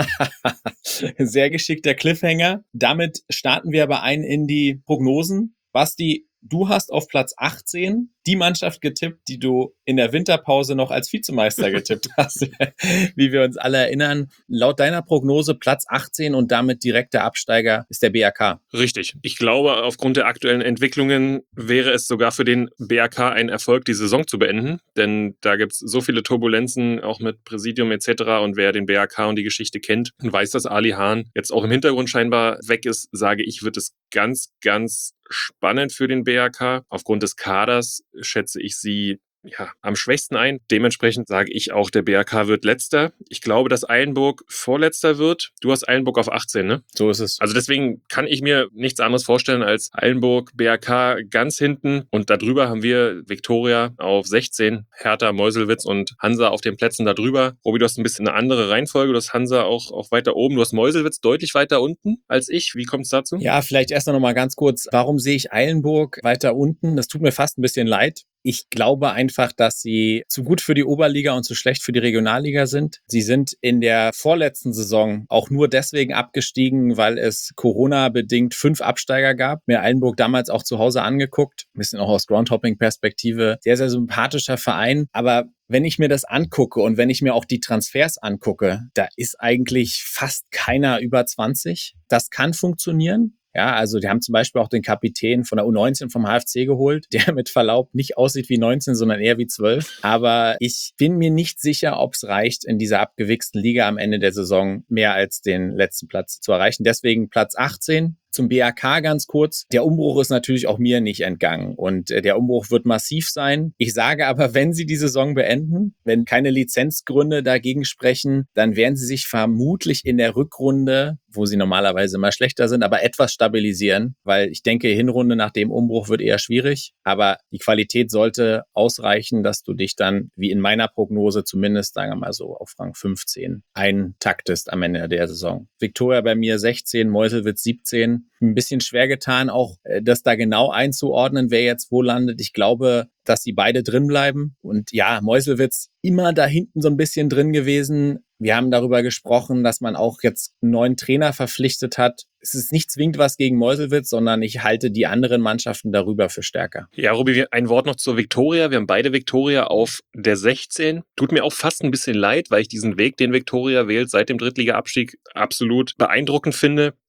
Sehr geschickter Cliffhanger. Damit starten wir aber ein in die Prognosen. Basti, du hast auf Platz 18 die Mannschaft getippt, die du in der Winterpause noch als Vizemeister getippt hast, wie wir uns alle erinnern. Laut deiner Prognose Platz 18 und damit direkter Absteiger ist der BAK. Richtig. Ich glaube, aufgrund der aktuellen Entwicklungen wäre es sogar für den BAK ein Erfolg, die Saison zu beenden, denn da gibt es so viele Turbulenzen, auch mit Präsidium etc. Und wer den BAK und die Geschichte kennt und weiß, dass Ali Hahn jetzt auch im Hintergrund scheinbar weg ist, sage ich, wird es ganz, ganz spannend für den BAK. Aufgrund des Kaders schätze ich sie am schwächsten ein. Dementsprechend sage ich auch, der BAK wird Letzter. Ich glaube, dass Eilenburg Vorletzter wird. Du hast Eilenburg auf 18, ne? So ist es. Also deswegen kann ich mir nichts anderes vorstellen als Eilenburg, BAK ganz hinten und darüber haben wir Viktoria auf 16, Hertha, Meuselwitz und Hansa auf den Plätzen darüber. Robi, du hast ein bisschen eine andere Reihenfolge. Du hast Hansa auch weiter oben. Du hast Meuselwitz deutlich weiter unten als ich. Wie kommt es dazu? Ja, vielleicht erst noch mal ganz kurz. Warum sehe ich Eilenburg weiter unten? Das tut mir fast ein bisschen leid. Ich glaube einfach, dass sie zu gut für die Oberliga und zu schlecht für die Regionalliga sind. Sie sind in der vorletzten Saison auch nur deswegen abgestiegen, weil es Corona-bedingt 5 Absteiger gab. Mir Eilenburg damals auch zu Hause angeguckt. Ein bisschen auch aus Groundhopping-Perspektive. Sehr, sehr sympathischer Verein. Aber wenn ich mir das angucke und wenn ich mir auch die Transfers angucke, da ist eigentlich fast keiner über 20. Das kann funktionieren. Ja, also die haben zum Beispiel auch den Kapitän von der U19 vom HFC geholt, der mit Verlaub nicht aussieht wie 19, sondern eher wie 12. Aber ich bin mir nicht sicher, ob es reicht, in dieser abgewichsten Liga am Ende der Saison mehr als den letzten Platz zu erreichen. Deswegen Platz 18. Zum BAK ganz kurz. Der Umbruch ist natürlich auch mir nicht entgangen und der Umbruch wird massiv sein. Ich sage aber, wenn sie die Saison beenden, wenn keine Lizenzgründe dagegen sprechen, dann werden sie sich vermutlich in der Rückrunde, wo sie normalerweise immer schlechter sind, aber etwas stabilisieren, weil ich denke, Hinrunde nach dem Umbruch wird eher schwierig, aber die Qualität sollte ausreichen, dass du dich dann, wie in meiner Prognose zumindest, sagen wir mal so, auf Rang 15 eintaktest am Ende der Saison. Viktoria bei mir 16, Meuselwitz 17. Ein bisschen schwer getan, auch das da genau einzuordnen, wer jetzt wo landet. Ich glaube, dass die beide drin bleiben. Und ja, Meuselwitz immer da hinten so ein bisschen drin gewesen. Wir haben darüber gesprochen, dass man auch jetzt einen neuen Trainer verpflichtet hat. Es ist nicht zwingend was gegen Meuselwitz, sondern ich halte die anderen Mannschaften darüber für stärker. Ja, Robi, ein Wort noch zur Viktoria. Wir haben beide Viktoria auf der 16. Tut mir auch fast ein bisschen leid, weil ich diesen Weg, den Viktoria wählt, seit dem Drittliga-Abstieg absolut beeindruckend finde.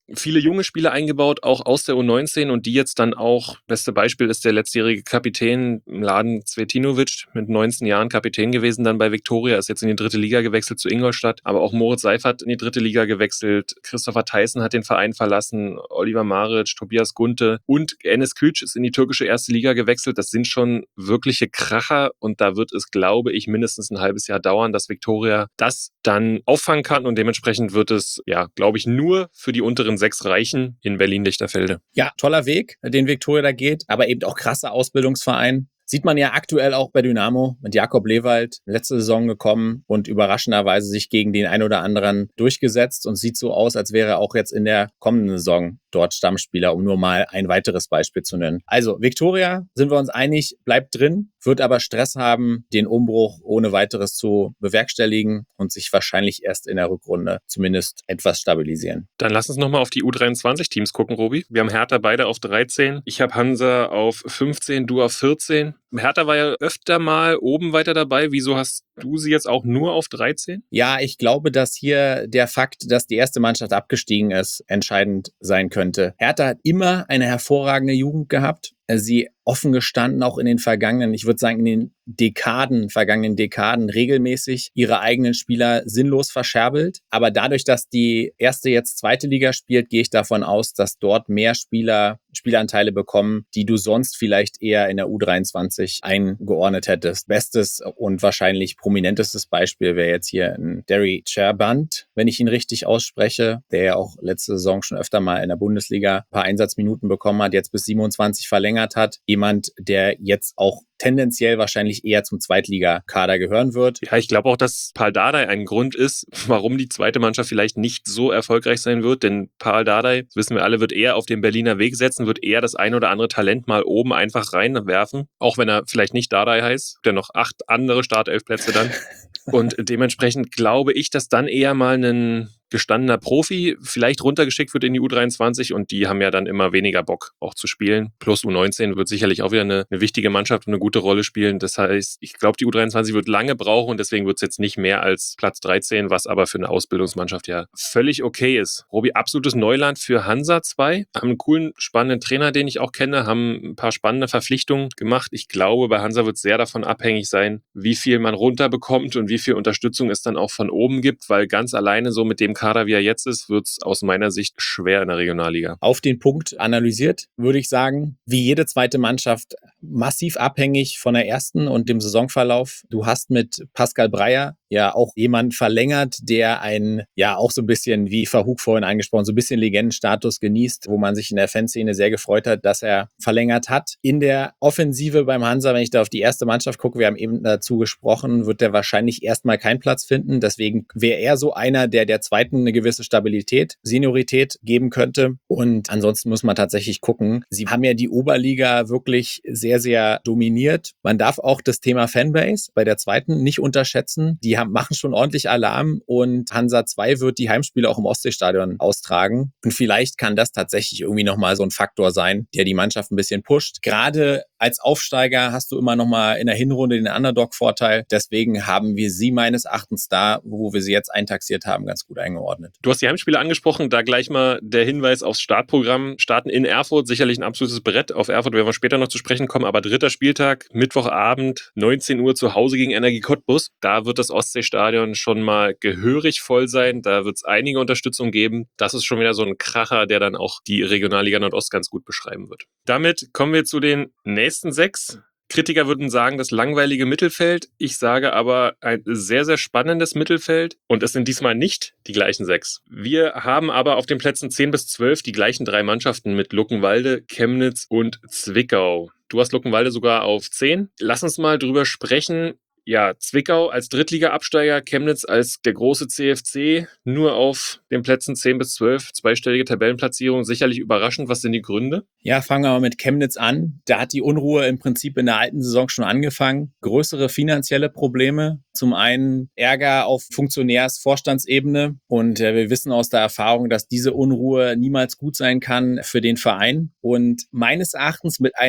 viele junge Spieler eingebaut, auch aus der U19 und die jetzt dann auch, beste Beispiel ist der letztjährige Kapitän Mladen Cvetinovic, mit 19 Jahren Kapitän gewesen dann bei Viktoria, ist jetzt in die 3. Liga gewechselt zu Ingolstadt, aber auch Moritz Seifert in die 3. Liga gewechselt, Christopher Theissen hat den Verein verlassen, Oliver Maric, Tobias Gunte und Enes Küç ist in die türkische 1. Liga gewechselt. Das sind schon wirkliche Kracher und da wird es, glaube ich, mindestens ein halbes Jahr dauern, dass Viktoria das dann auffangen kann und dementsprechend wird es, ja, glaube ich, nur für die unteren 6 reichen in Berlin-Lichterfelde. Ja, toller Weg, den Viktoria da geht, aber eben auch krasser Ausbildungsverein. Sieht man ja aktuell auch bei Dynamo mit Jakob Lewald, letzte Saison gekommen und überraschenderweise sich gegen den ein oder anderen durchgesetzt und sieht so aus, als wäre er auch jetzt in der kommenden Saison dort Stammspieler, um nur mal ein weiteres Beispiel zu nennen. Also Viktoria, sind wir uns einig, bleibt drin, wird aber Stress haben, den Umbruch ohne weiteres zu bewerkstelligen und sich wahrscheinlich erst in der Rückrunde zumindest etwas stabilisieren. Dann lass uns nochmal auf die U23-Teams gucken, Robi. Wir haben Hertha beide auf 13. Ich habe Hansa auf 15, du auf 14. Hertha war ja öfter mal oben weiter dabei. Wieso hast du sie jetzt auch nur auf 13? Ja, ich glaube, dass hier der Fakt, dass die erste Mannschaft abgestiegen ist, entscheidend sein könnte. Hertha hat immer eine hervorragende Jugend gehabt. Sie offen gestanden, auch in den vergangenen, ich würde sagen, in den vergangenen Dekaden regelmäßig ihre eigenen Spieler sinnlos verscherbelt. Aber dadurch, dass die erste jetzt 2. Liga spielt, gehe ich davon aus, dass dort mehr Spielanteile bekommen, die du sonst vielleicht eher in der U23 eingeordnet hättest. Bestes und wahrscheinlich prominentestes Beispiel wäre jetzt hier ein Derry Cherband, wenn ich ihn richtig ausspreche, der ja auch letzte Saison schon öfter mal in der Bundesliga ein paar Einsatzminuten bekommen hat, jetzt bis 27 verlängert hat. Jemand, der jetzt auch tendenziell wahrscheinlich eher zum Zweitligakader gehören wird. Ja, ich glaube auch, dass Pal Dardai ein Grund ist, warum die zweite Mannschaft vielleicht nicht so erfolgreich sein wird, denn Pal Dardai, das wissen wir alle, wird eher auf den Berliner Weg setzen, wird eher das ein oder andere Talent mal oben einfach reinwerfen, auch wenn er vielleicht nicht Dardai heißt, der noch 8 andere Startelfplätze dann. Und dementsprechend glaube ich, dass dann eher mal ein gestandener Profi vielleicht runtergeschickt wird in die U23 und die haben ja dann immer weniger Bock auch zu spielen. Plus U19 wird sicherlich auch wieder eine wichtige Mannschaft und eine gute Rolle spielen. Das heißt, ich glaube, die U23 wird lange brauchen und deswegen wird es jetzt nicht mehr als Platz 13, was aber für eine Ausbildungsmannschaft ja völlig okay ist. Robi, absolutes Neuland für Hansa 2. Haben einen coolen, spannenden Trainer, den ich auch kenne, haben ein paar spannende Verpflichtungen gemacht. Ich glaube, bei Hansa wird es sehr davon abhängig sein, wie viel man runterbekommt und wie viel Unterstützung es dann auch von oben gibt, weil ganz alleine so mit dem Kader, wie er jetzt ist, wird es aus meiner Sicht schwer in der Regionalliga. Auf den Punkt analysiert, würde ich sagen, wie jede zweite Mannschaft massiv abhängig von der ersten und dem Saisonverlauf. Du hast mit Pascal Breyer ja auch jemanden verlängert, der auch so ein bisschen, wie Verhug vorhin angesprochen, so ein bisschen Legendenstatus genießt, wo man sich in der Fanszene sehr gefreut hat, dass er verlängert hat. In der Offensive beim Hansa, wenn ich da auf die erste Mannschaft gucke, wir haben eben dazu gesprochen, wird der wahrscheinlich erstmal keinen Platz finden. Deswegen wäre er so einer, der zweiten eine gewisse Stabilität, Seniorität geben könnte. Und ansonsten muss man tatsächlich gucken. Sie haben ja die Oberliga wirklich sehr, sehr dominiert. Man darf auch das Thema Fanbase bei der zweiten nicht unterschätzen. Die machen schon ordentlich Alarm und Hansa 2 wird die Heimspiele auch im Ostseestadion austragen. Und vielleicht kann das tatsächlich irgendwie nochmal so ein Faktor sein, der die Mannschaft ein bisschen pusht. Gerade als Aufsteiger hast du immer nochmal in der Hinrunde den Underdog-Vorteil. Deswegen haben wir sie meines Erachtens da, wo wir sie jetzt eintaxiert haben, ganz gut eingeordnet. Du hast die Heimspiele angesprochen, da gleich mal der Hinweis aufs Startprogramm. Starten in Erfurt, sicherlich ein absolutes Brett. Auf Erfurt werden wir später noch zu sprechen kommen, aber 3. Spieltag, Mittwochabend, 19 Uhr zu Hause gegen Energie Cottbus. Da wird das Ostseestadion schon mal gehörig voll sein. Da wird es einige Unterstützung geben. Das ist schon wieder so ein Kracher, der dann auch die Regionalliga Nordost ganz gut beschreiben wird. Damit kommen wir zu den nächsten 6. Kritiker würden sagen, das langweilige Mittelfeld. Ich sage aber ein sehr, sehr spannendes Mittelfeld. Und es sind diesmal nicht die gleichen 6. Wir haben aber auf den Plätzen 10 bis 12 die gleichen 3 Mannschaften mit Luckenwalde, Chemnitz und Zwickau. Du hast Luckenwalde sogar auf 10. Lass uns mal drüber sprechen. Ja, Zwickau als Drittliga-Absteiger, Chemnitz als der große CFC, nur auf den Plätzen 10 bis 12, zweistellige Tabellenplatzierung, sicherlich überraschend. Was sind die Gründe? Ja, fangen wir mal mit Chemnitz an. Da hat die Unruhe im Prinzip in der alten Saison schon angefangen. Größere finanzielle Probleme. Zum einen Ärger auf Funktionärs-Vorstandsebene. Und wir wissen aus der Erfahrung, dass diese Unruhe niemals gut sein kann für den Verein. Und meines Erachtens mit einer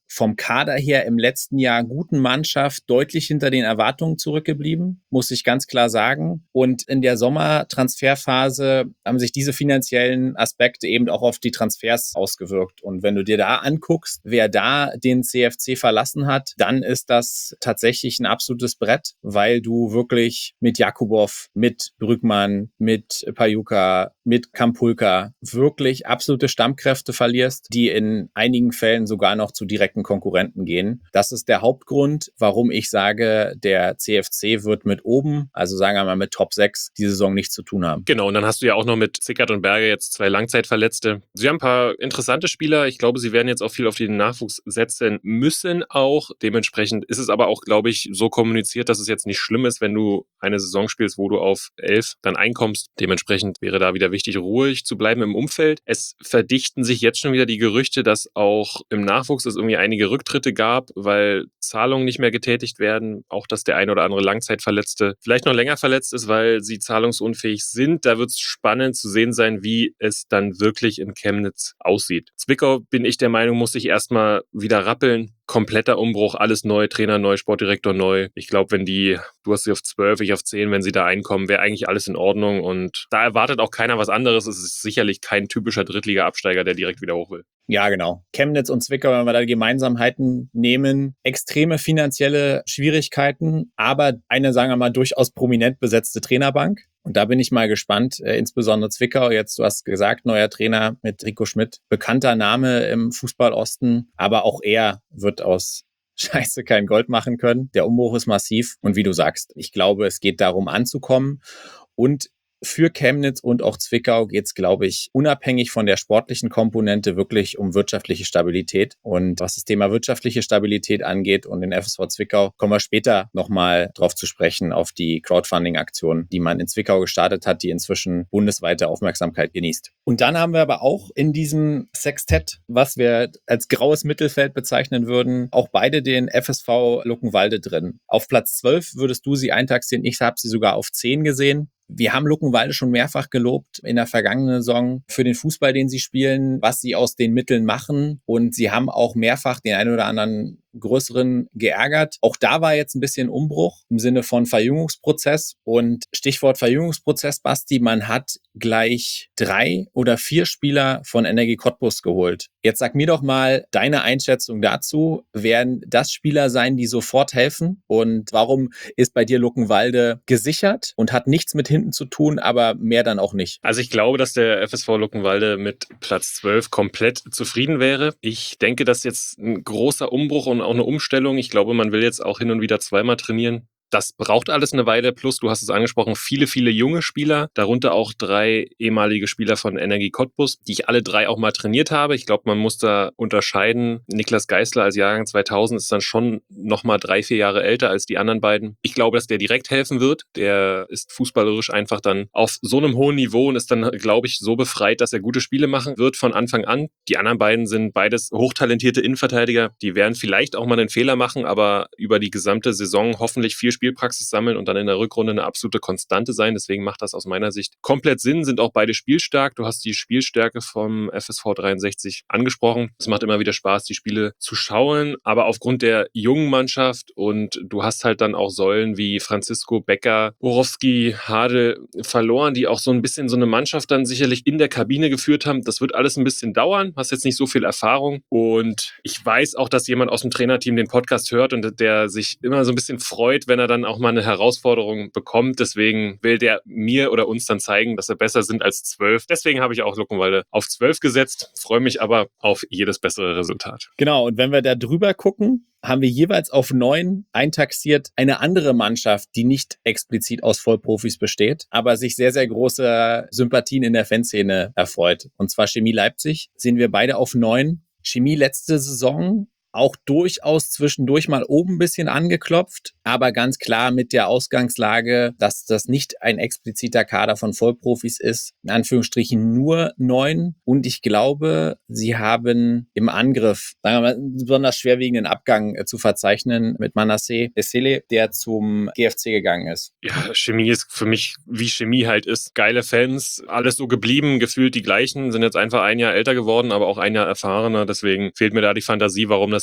vom Kader her im letzten Jahr guten Mannschaft deutlich hinter den Erwartungen zurückgeblieben, muss ich ganz klar sagen. Und in der Sommertransferphase haben sich diese finanziellen Aspekte eben auch auf die Transfers ausgewirkt. Und wenn du dir da anguckst, wer da den CFC verlassen hat, dann ist das tatsächlich ein absolutes Brett, weil du wirklich mit Jakubov, mit Brückmann, mit Pajuka, mit Kampulka wirklich absolute Stammkräfte verlierst, die in einigen Fällen sogar noch zu direkten Konkurrenten gehen. Das ist der Hauptgrund, warum ich sage, der CFC wird mit oben, also sagen wir mal mit Top 6, die Saison nichts zu tun haben. Genau, und dann hast du ja auch noch mit Zickert und Berge jetzt 2 Langzeitverletzte. Sie haben ein paar interessante Spieler. Ich glaube, sie werden jetzt auch viel auf den Nachwuchs setzen müssen auch. Dementsprechend ist es aber auch, glaube ich, so kommuniziert, dass es jetzt nicht schlimm ist, wenn du eine Saison spielst, wo du auf 11 dann einkommst. Dementsprechend wäre da wieder wichtig, ruhig zu bleiben im Umfeld. Es verdichten sich jetzt schon wieder die Gerüchte, dass auch im Nachwuchs es irgendwie einige Rücktritte gab, weil Zahlungen nicht mehr getätigt werden. Auch, dass der ein oder andere Langzeitverletzte vielleicht noch länger verletzt ist, weil sie zahlungsunfähig sind. Da wird es spannend zu sehen sein, wie es dann wirklich in Chemnitz aussieht. Zwickau, bin ich der Meinung, muss sich erstmal wieder rappeln. Kompletter Umbruch, alles neu, Trainer neu, Sportdirektor neu. Ich glaube, du hast sie auf 12, ich auf 10, wenn sie da einkommen, wäre eigentlich alles in Ordnung. Und da erwartet auch keiner was anderes. Es ist sicherlich kein typischer Drittliga-Absteiger, der direkt wieder hoch will. Ja, genau. Chemnitz und Zwickau, wenn wir da Gemeinsamheiten nehmen, extreme finanzielle Schwierigkeiten, aber eine, sagen wir mal, durchaus prominent besetzte Trainerbank. Und da bin ich mal gespannt, insbesondere Zwickau, jetzt, du hast gesagt, neuer Trainer mit Rico Schmidt, bekannter Name im Fußballosten, aber auch er wird aus Scheiße kein Gold machen können. Der Umbruch ist massiv und wie du sagst, ich glaube, es geht darum anzukommen und für Chemnitz und auch Zwickau geht es, glaube ich, unabhängig von der sportlichen Komponente wirklich um wirtschaftliche Stabilität. Und was das Thema wirtschaftliche Stabilität angeht und den FSV Zwickau, kommen wir später nochmal drauf zu sprechen, auf die Crowdfunding-Aktion, die man in Zwickau gestartet hat, die inzwischen bundesweite Aufmerksamkeit genießt. Und dann haben wir aber auch in diesem Sextett, was wir als graues Mittelfeld bezeichnen würden, auch beide den FSV Luckenwalde drin. Auf Platz 12 würdest du sie eintaxieren, ich habe sie sogar auf 10 gesehen. Wir haben Luckenwalde schon mehrfach gelobt in der vergangenen Saison für den Fußball, den sie spielen, was sie aus den Mitteln machen. Und sie haben auch mehrfach den einen oder anderen größeren geärgert. Auch da war jetzt ein bisschen Umbruch im Sinne von Verjüngungsprozess. Und Stichwort Verjüngungsprozess, Basti, man hat gleich 3 oder 4 Spieler von Energie Cottbus geholt. Jetzt sag mir doch mal deine Einschätzung dazu. Werden das Spieler sein, die sofort helfen? Und warum ist bei dir Luckenwalde gesichert und hat nichts mit hinten zu tun, aber mehr dann auch nicht? Also ich glaube, dass der FSV Luckenwalde mit Platz 12 komplett zufrieden wäre. Ich denke, dass jetzt ein großer Umbruch und auch eine Umstellung. Ich glaube, man will jetzt auch hin und wieder zweimal trainieren. Das braucht alles eine Weile. Plus, du hast es angesprochen, viele, viele junge Spieler, darunter auch 3 ehemalige Spieler von Energie Cottbus, die ich alle 3 auch mal trainiert habe. Ich glaube, man muss da unterscheiden. Niklas Geisler als Jahrgang 2000 ist dann schon nochmal 3-4 Jahre älter als die anderen beiden. Ich glaube, dass der direkt helfen wird. Der ist fußballerisch einfach dann auf so einem hohen Niveau und ist dann, glaube ich, so befreit, dass er gute Spiele machen wird von Anfang an. Die anderen beiden sind beides hochtalentierte Innenverteidiger. Die werden vielleicht auch mal einen Fehler machen, aber über die gesamte Saison hoffentlich viel Spielpraxis sammeln und dann in der Rückrunde eine absolute Konstante sein. Deswegen macht das aus meiner Sicht komplett Sinn, sind auch beide spielstark. Du hast die Spielstärke vom FSV 63 angesprochen. Es macht immer wieder Spaß, die Spiele zu schauen, aber aufgrund der jungen Mannschaft und du hast halt dann auch Säulen wie Francisco, Becker, Borowski, Hadel verloren, die auch so ein bisschen so eine Mannschaft dann sicherlich in der Kabine geführt haben. Das wird alles ein bisschen dauern, hast jetzt nicht so viel Erfahrung und ich weiß auch, dass jemand aus dem Trainerteam den Podcast hört und der sich immer so ein bisschen freut, wenn er dann auch mal eine Herausforderung bekommt. Deswegen will der mir oder uns dann zeigen, dass wir besser sind als 12. Deswegen habe ich auch Luckenwalde auf 12 gesetzt, freue mich aber auf jedes bessere Resultat. Genau, und wenn wir da drüber gucken, haben wir jeweils auf 9 eintaxiert eine andere Mannschaft, die nicht explizit aus Vollprofis besteht, aber sich sehr, sehr große Sympathien in der Fanszene erfreut. Und zwar Chemie Leipzig, sehen wir beide auf 9. Chemie letzte Saison auch durchaus zwischendurch mal oben ein bisschen angeklopft, aber ganz klar mit der Ausgangslage, dass das nicht ein expliziter Kader von Vollprofis ist, in Anführungsstrichen nur 9. Und ich glaube, sie haben im Angriff, sagen wir mal, einen besonders schwerwiegenden Abgang zu verzeichnen mit Manasseh Essele, der zum GFC gegangen ist. Ja, Chemie ist für mich, wie Chemie halt ist. Geile Fans, alles so geblieben, gefühlt die gleichen, sind jetzt einfach ein Jahr älter geworden, aber auch ein Jahr erfahrener. Deswegen fehlt mir da die Fantasie, warum das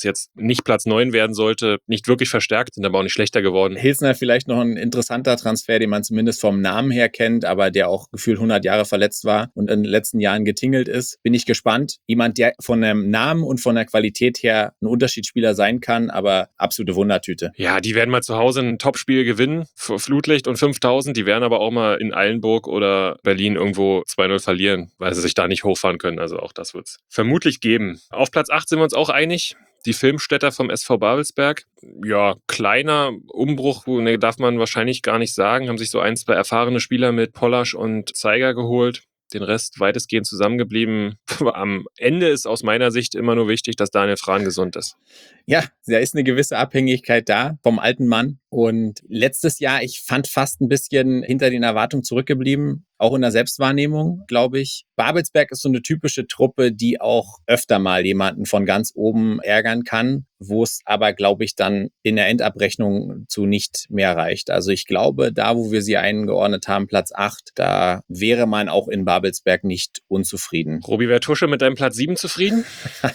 was jetzt nicht Platz 9 werden sollte, nicht wirklich verstärkt, sind aber auch nicht schlechter geworden. Hilsner vielleicht noch ein interessanter Transfer, den man zumindest vom Namen her kennt, aber der auch gefühlt 100 Jahre verletzt war und in den letzten Jahren getingelt ist. Bin ich gespannt. Jemand, der von dem Namen und von der Qualität her ein Unterschiedsspieler sein kann, aber absolute Wundertüte. Ja, die werden mal zu Hause ein Topspiel gewinnen, Flutlicht und 5000. Die werden aber auch mal in Eilenburg oder Berlin irgendwo 2-0 verlieren, weil sie sich da nicht hochfahren können. Also auch das wird es vermutlich geben. Auf Platz 8 sind wir uns auch einig. Die Filmstädter vom SV Babelsberg. Ja, kleiner Umbruch, darf man wahrscheinlich gar nicht sagen. Haben sich so 1-2 erfahrene Spieler mit Pollasch und Zeiger geholt. Den Rest weitestgehend zusammengeblieben. Am Ende ist aus meiner Sicht immer nur wichtig, dass Daniel Frahn gesund ist. Ja, da ist eine gewisse Abhängigkeit da vom alten Mann. Und letztes Jahr, ich fand fast ein bisschen hinter den Erwartungen zurückgeblieben, auch in der Selbstwahrnehmung, glaube ich. Babelsberg ist so eine typische Truppe, die auch öfter mal jemanden von ganz oben ärgern kann, wo es aber, glaube ich, dann in der Endabrechnung zu nicht mehr reicht. Also ich glaube, da, wo wir sie eingeordnet haben, Platz 8, da wäre man auch in Babelsberg nicht unzufrieden. Robi, wäre Tusche mit deinem Platz 7 zufrieden?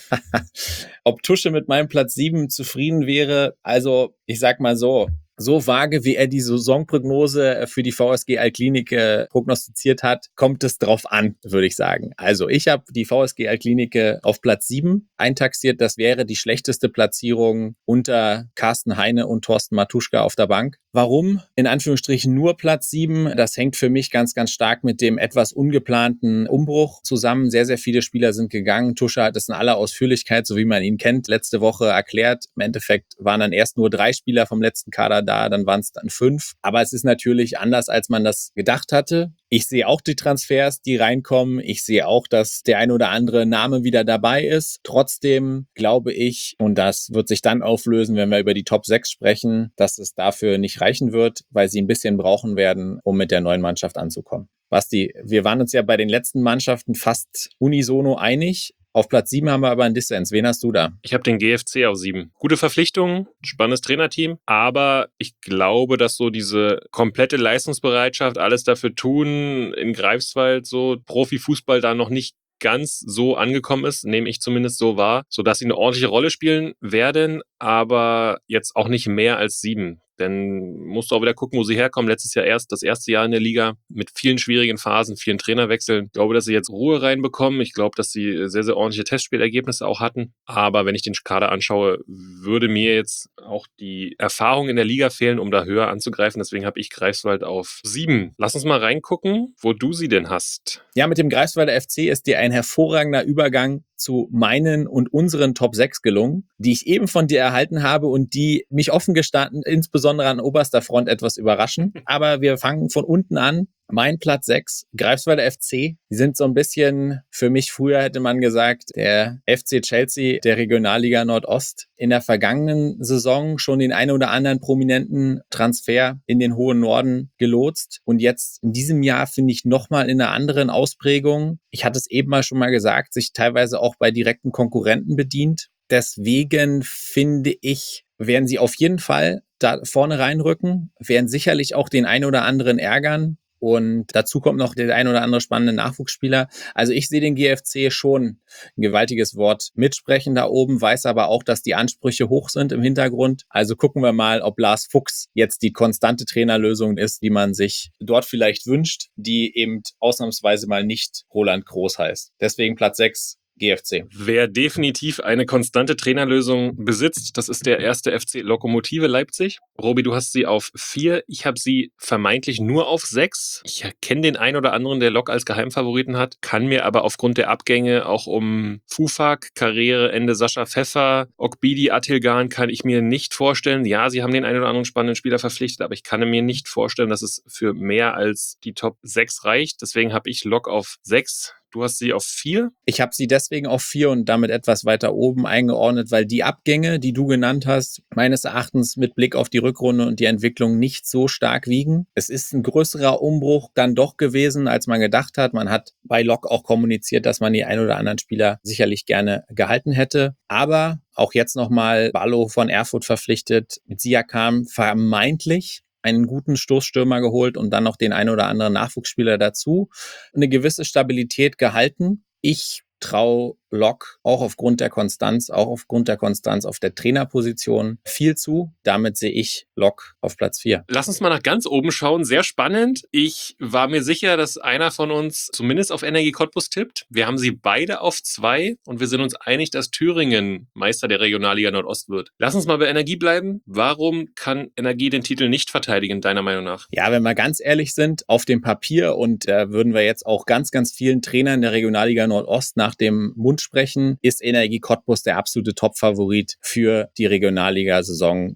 Ob Tusche mit meinem Platz 7 zufrieden wäre, also ich sag mal so vage, wie er die Saisonprognose für die VSG Altklinike prognostiziert hat, kommt es drauf an, würde ich sagen. Also ich habe die VSG Altklinike auf Platz 7 eintaxiert. Das wäre die schlechteste Platzierung unter Carsten Heine und Thorsten Matuschka auf der Bank. Warum? In Anführungsstrichen nur Platz 7. Das hängt für mich ganz, ganz stark mit dem etwas ungeplanten Umbruch zusammen. Sehr, sehr viele Spieler sind gegangen. Tusche hat es in aller Ausführlichkeit, so wie man ihn kennt, letzte Woche erklärt. Im Endeffekt waren dann erst nur 3 Spieler vom letzten Kader da, dann waren es dann 5. Aber es ist natürlich anders, als man das gedacht hatte. Ich sehe auch die Transfers, die reinkommen. Ich sehe auch, dass der ein oder andere Name wieder dabei ist. Trotzdem glaube ich, und das wird sich dann auflösen, wenn wir über die Top 6 sprechen, dass es dafür nicht reichen wird, weil sie ein bisschen brauchen werden, um mit der neuen Mannschaft anzukommen. Basti, wir waren uns ja bei den letzten Mannschaften fast unisono einig. Auf Platz 7 haben wir aber einen Dissens. Wen hast du da? Ich habe den GFC auf 7. Gute Verpflichtungen, spannendes Trainerteam, aber ich glaube, dass so diese komplette Leistungsbereitschaft, alles dafür tun, in Greifswald so Profifußball da noch nicht ganz so angekommen ist, nehme ich zumindest so wahr, sodass sie eine ordentliche Rolle spielen werden, aber jetzt auch nicht mehr als 7. Denn musst du auch wieder gucken, wo sie herkommen. Letztes Jahr erst das erste Jahr in der Liga mit vielen schwierigen Phasen, vielen Trainerwechseln. Ich glaube, dass sie jetzt Ruhe reinbekommen. Ich glaube, dass sie sehr, sehr ordentliche Testspielergebnisse auch hatten. Aber wenn ich den Kader anschaue, würde mir jetzt auch die Erfahrung in der Liga fehlen, um da höher anzugreifen. Deswegen habe ich Greifswald auf 7. Lass uns mal reingucken, wo du sie denn hast. Ja, mit dem Greifswalder FC ist dir ein hervorragender Übergang zu meinen und unseren Top 6 gelungen, die ich eben von dir erhalten habe und die mich offen gestanden, insbesondere an oberster Front, etwas überraschen. Aber wir fangen von unten an. Mein Platz 6, Greifswalder FC. Die sind so ein bisschen, für mich früher hätte man gesagt, der FC Chelsea der Regionalliga Nordost. In der vergangenen Saison schon den einen oder anderen prominenten Transfer in den hohen Norden gelotst. Und jetzt in diesem Jahr finde ich nochmal in einer anderen Ausprägung. Ich hatte es eben mal schon mal gesagt, sich teilweise auch bei direkten Konkurrenten bedient. Deswegen finde ich, werden sie auf jeden Fall da vorne reinrücken, werden sicherlich auch den einen oder anderen ärgern. Und dazu kommt noch der ein oder andere spannende Nachwuchsspieler. Also ich sehe den GFC schon, ein gewaltiges Wort, mitsprechen da oben, weiß aber auch, dass die Ansprüche hoch sind im Hintergrund. Also gucken wir mal, ob Lars Fuchs jetzt die konstante Trainerlösung ist, die man sich dort vielleicht wünscht, die eben ausnahmsweise mal nicht Roland Groß heißt. Deswegen Platz 6. GFC. Wer definitiv eine konstante Trainerlösung besitzt, das ist der erste FC Lokomotive Leipzig. Robi, du hast sie auf 4. Ich habe sie vermeintlich nur auf 6. Ich kenne den einen oder anderen, der Lok als Geheimfavoriten hat, kann mir aber aufgrund der Abgänge auch um Fufak, Karriereende Sascha Pfeffer, Okbidi, Atilgan kann ich mir nicht vorstellen. Ja, sie haben den einen oder anderen spannenden Spieler verpflichtet, aber ich kann mir nicht vorstellen, dass es für mehr als die Top 6 reicht. Deswegen habe ich Lok auf 6. Du hast sie auf 4? Ich habe sie deswegen auf 4 und damit etwas weiter oben eingeordnet, weil die Abgänge, die du genannt hast, meines Erachtens mit Blick auf die Rückrunde und die Entwicklung nicht so stark wiegen. Es ist ein größerer Umbruch dann doch gewesen, als man gedacht hat. Man hat bei Lok auch kommuniziert, dass man die ein oder anderen Spieler sicherlich gerne gehalten hätte. Aber auch jetzt nochmal Ballo von Erfurt verpflichtet, mit Siakam vermeintlich einen guten Stoßstürmer geholt und dann noch den einen oder anderen Nachwuchsspieler dazu. Eine gewisse Stabilität gehalten. Ich traue Lok, auch aufgrund der Konstanz auf der Trainerposition viel zu. Damit sehe ich Lok auf Platz 4. Lass uns mal nach ganz oben schauen. Sehr spannend. Ich war mir sicher, dass einer von uns zumindest auf Energie Cottbus tippt. Wir haben sie beide auf 2 und wir sind uns einig, dass Thüringen Meister der Regionalliga Nordost wird. Lass uns mal bei Energie bleiben. Warum kann Energie den Titel nicht verteidigen, deiner Meinung nach? Ja, wenn wir ganz ehrlich sind, auf dem Papier und würden wir jetzt auch ganz, ganz vielen Trainern der Regionalliga Nordost nach dem Mund sprechen, ist Energie Cottbus der absolute Top-Favorit für die Regionalliga-Saison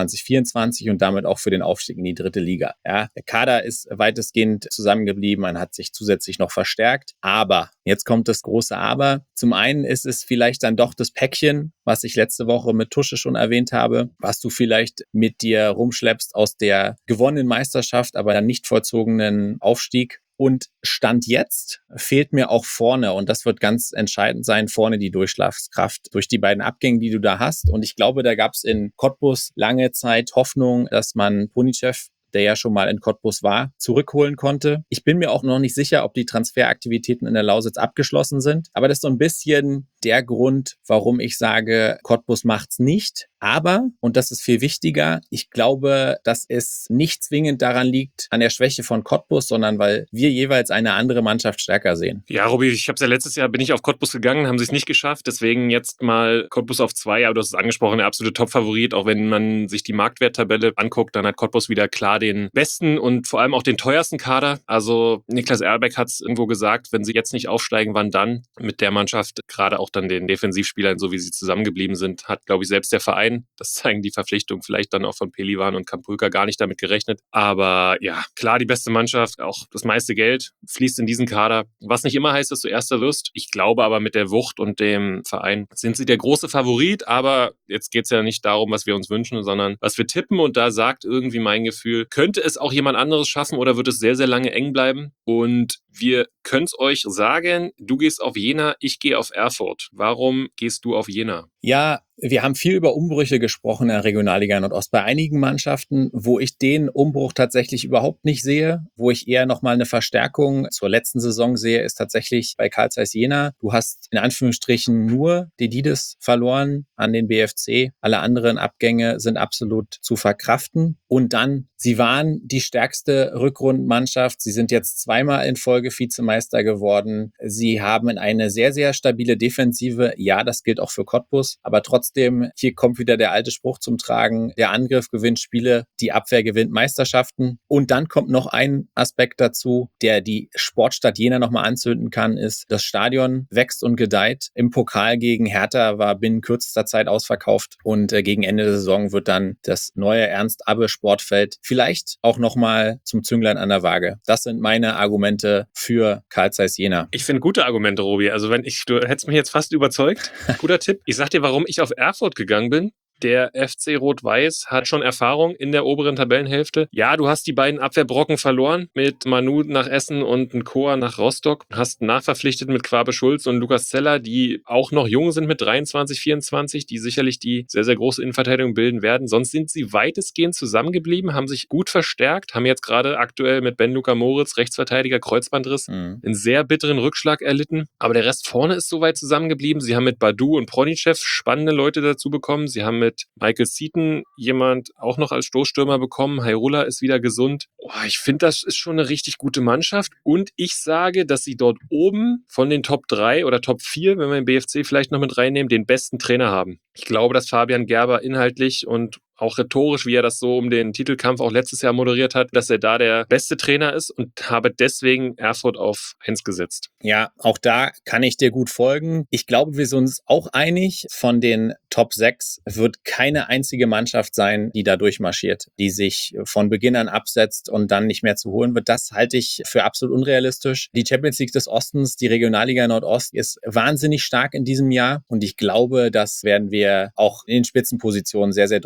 23/24 und damit auch für den Aufstieg in die 3. Liga. Ja, der Kader ist weitestgehend zusammengeblieben, man hat sich zusätzlich noch verstärkt, aber, jetzt kommt das große Aber, zum einen ist es vielleicht dann doch das Päckchen, was ich letzte Woche mit Tusche schon erwähnt habe, was du vielleicht mit dir rumschleppst aus der gewonnenen Meisterschaft, aber dann nicht vollzogenen Aufstieg. Und Stand jetzt fehlt mir auch vorne, und das wird ganz entscheidend sein, vorne die Durchschlagskraft durch die beiden Abgänge, die du da hast. Und ich glaube, da gab es in Cottbus lange Zeit Hoffnung, dass man Ponichev, der ja schon mal in Cottbus war, zurückholen konnte. Ich bin mir auch noch nicht sicher, ob die Transferaktivitäten in der Lausitz abgeschlossen sind. Aber das ist so ein bisschen der Grund, warum ich sage, Cottbus macht's nicht. Aber, und das ist viel wichtiger, ich glaube, dass es nicht zwingend daran liegt, an der Schwäche von Cottbus, sondern weil wir jeweils eine andere Mannschaft stärker sehen. Ja, Robi, ich habe es ja letztes Jahr, bin ich auf Cottbus gegangen, haben sie es nicht geschafft. Deswegen jetzt mal Cottbus auf 2. Aber du hast es angesprochen, der absolute Top-Favorit. Auch wenn man sich die Marktwerttabelle anguckt, dann hat Cottbus wieder klar den besten und vor allem auch den teuersten Kader. Also Niklas Erlbeck hat es irgendwo gesagt, wenn sie jetzt nicht aufsteigen, wann dann? Mit der Mannschaft, gerade auch dann den Defensivspielern, so wie sie zusammengeblieben sind, hat, glaube ich, selbst der Verein, das zeigen die Verpflichtungen vielleicht dann auch von Pelivan und Kampulka, gar nicht damit gerechnet. Aber ja, klar, die beste Mannschaft, auch das meiste Geld fließt in diesen Kader. Was nicht immer heißt, dass du Erster wirst. Ich glaube aber, mit der Wucht und dem Verein sind sie der große Favorit. Aber jetzt geht es ja nicht darum, was wir uns wünschen, sondern was wir tippen. Und da sagt irgendwie mein Gefühl, könnte es auch jemand anderes schaffen oder wird es sehr, sehr lange eng bleiben? Und wir können es euch sagen, du gehst auf Jena, ich gehe auf Erfurt. Warum gehst du auf Jena? Ja, wir haben viel über Umbrüche gesprochen in der Regionalliga Nordost. Bei einigen Mannschaften, wo ich den Umbruch tatsächlich überhaupt nicht sehe, wo ich eher nochmal eine Verstärkung zur letzten Saison sehe, ist tatsächlich bei Carl Zeiss Jena. Du hast in Anführungsstrichen nur Dedides verloren an den BFC. Alle anderen Abgänge sind absolut zu verkraften. Und dann, sie waren die stärkste Rückrundenmannschaft. Sie sind jetzt 2-mal in Folge Vizemeister geworden. Sie haben eine sehr, sehr stabile Defensive. Ja, das gilt auch für Cottbus. Aber trotzdem, hier kommt wieder der alte Spruch zum Tragen. Der Angriff gewinnt Spiele, die Abwehr gewinnt Meisterschaften. Und dann kommt noch ein Aspekt dazu, der die Sportstadt Jena nochmal anzünden kann, ist, das Stadion wächst und gedeiht. Im Pokal gegen Hertha war binnen kürzester Zeit ausverkauft. Und gegen Ende der Saison wird dann das neue Ernst-Abbe-Sportfeld vielleicht auch nochmal zum Zünglein an der Waage. Das sind meine Argumente für Carl Zeiss Jena. Ich finde gute Argumente, Robi. Also du hättest mich jetzt fast überzeugt. Guter Tipp. Ich sag dir, warum ich auf Erfurt gegangen bin. Der FC Rot-Weiß hat schon Erfahrung in der oberen Tabellenhälfte. Ja, du hast die beiden Abwehrbrocken verloren mit Manu nach Essen und Nkoa nach Rostock. Hast nachverpflichtet mit Quabe Schulz und Lukas Zeller, die auch noch jung sind mit 23, 24, die sicherlich die sehr, sehr große Innenverteidigung bilden werden. Sonst sind sie weitestgehend zusammengeblieben, haben sich gut verstärkt, haben jetzt gerade aktuell mit Ben-Luka Moritz, Rechtsverteidiger, Kreuzbandriss, einen sehr bitteren Rückschlag erlitten. Aber der Rest vorne ist soweit zusammengeblieben. Sie haben mit Badu und Pronichev spannende Leute dazu bekommen. Sie haben mit Michael Seaton jemand auch noch als Stoßstürmer bekommen. Hayrula ist wieder gesund. Ich finde, das ist schon eine richtig gute Mannschaft. Und ich sage, dass sie dort oben von den Top 3 oder Top 4, wenn wir den BFC vielleicht noch mit reinnehmen, den besten Trainer haben. Ich glaube, dass Fabian Gerber inhaltlich und auch rhetorisch, wie er das so um den Titelkampf auch letztes Jahr moderiert hat, dass er da der beste Trainer ist und habe deswegen Erfurt auf 1 gesetzt. Ja, auch da kann ich dir gut folgen. Ich glaube, wir sind uns auch einig, von den Top 6 wird keine einzige Mannschaft sein, die da durchmarschiert, die sich von Beginn an absetzt und dann nicht mehr zu holen wird. Das halte ich für absolut unrealistisch. Die Champions League des Ostens, die Regionalliga Nordost, ist wahnsinnig stark in diesem Jahr und ich glaube, das werden wir auch in den Spitzenpositionen sehr, sehr deutlich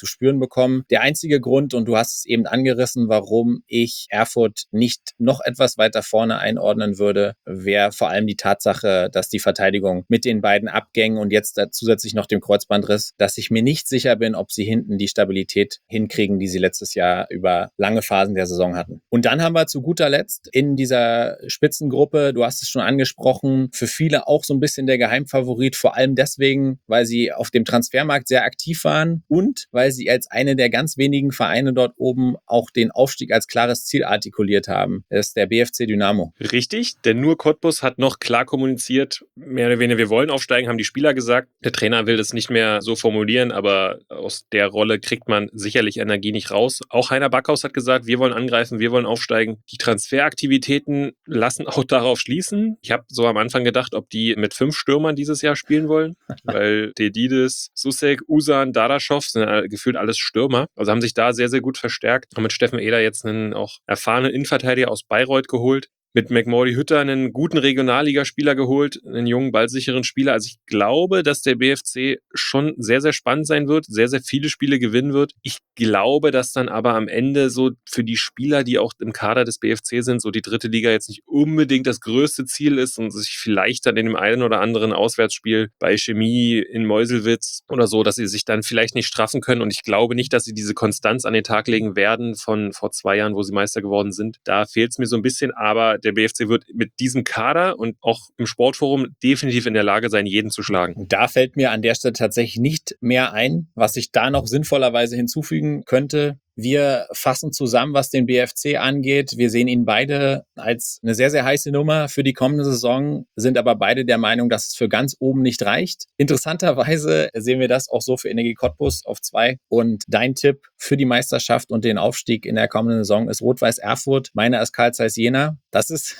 zu spüren bekommen. Der einzige Grund, und du hast es eben angerissen, warum ich Erfurt nicht noch etwas weiter vorne einordnen würde, wäre vor allem die Tatsache, dass die Verteidigung mit den beiden Abgängen und jetzt zusätzlich noch dem Kreuzbandriss, dass ich mir nicht sicher bin, ob sie hinten die Stabilität hinkriegen, die sie letztes Jahr über lange Phasen der Saison hatten. Und dann haben wir zu guter Letzt in dieser Spitzengruppe, du hast es schon angesprochen, für viele auch so ein bisschen der Geheimfavorit, vor allem deswegen, weil sie auf dem Transfermarkt sehr aktiv waren und weil sie als eine der ganz wenigen Vereine dort oben auch den Aufstieg als klares Ziel artikuliert haben. Das ist der BFC Dynamo. Richtig, denn nur Cottbus hat noch klar kommuniziert, mehr oder weniger, wir wollen aufsteigen, haben die Spieler gesagt. Der Trainer will das nicht mehr so formulieren, aber aus der Rolle kriegt man sicherlich Energie nicht raus. Auch Heiner Backhaus hat gesagt, wir wollen angreifen, wir wollen aufsteigen. Die Transferaktivitäten lassen auch darauf schließen. Ich habe so am Anfang gedacht, ob die mit 5 Stürmern dieses Jahr spielen wollen, weil Dedides, Susek, Usan, Dadaschow sind gefühlt alles Stürmer. Also haben sich da sehr, sehr gut verstärkt. Haben mit Steffen Eder jetzt einen auch erfahrenen Innenverteidiger aus Bayreuth geholt. Mit McMurdy Hütter einen guten Regionalligaspieler geholt, einen jungen, ballsicheren Spieler. Also ich glaube, dass der BFC schon sehr, sehr spannend sein wird, sehr, sehr viele Spiele gewinnen wird. Ich glaube, dass dann aber am Ende so für die Spieler, die auch im Kader des BFC sind, so die dritte Liga jetzt nicht unbedingt das größte Ziel ist und sich vielleicht dann in dem einen oder anderen Auswärtsspiel bei Chemie in Meuselwitz oder so, dass sie sich dann vielleicht nicht straffen können. Und ich glaube nicht, dass sie diese Konstanz an den Tag legen werden von vor 2 Jahren, wo sie Meister geworden sind. Da fehlt es mir so ein bisschen, aber der BFC wird mit diesem Kader und auch im Sportforum definitiv in der Lage sein, jeden zu schlagen. Da fällt mir an der Stelle tatsächlich nicht mehr ein, was ich da noch sinnvollerweise hinzufügen könnte. Wir fassen zusammen, was den BFC angeht. Wir sehen ihn beide als eine sehr, sehr heiße Nummer für die kommende Saison, sind aber beide der Meinung, dass es für ganz oben nicht reicht. Interessanterweise sehen wir das auch so für Energie Cottbus auf 2. Und dein Tipp für die Meisterschaft und den Aufstieg in der kommenden Saison ist Rot-Weiß Erfurt. Meiner ist Carl Zeiss Jena. Das ist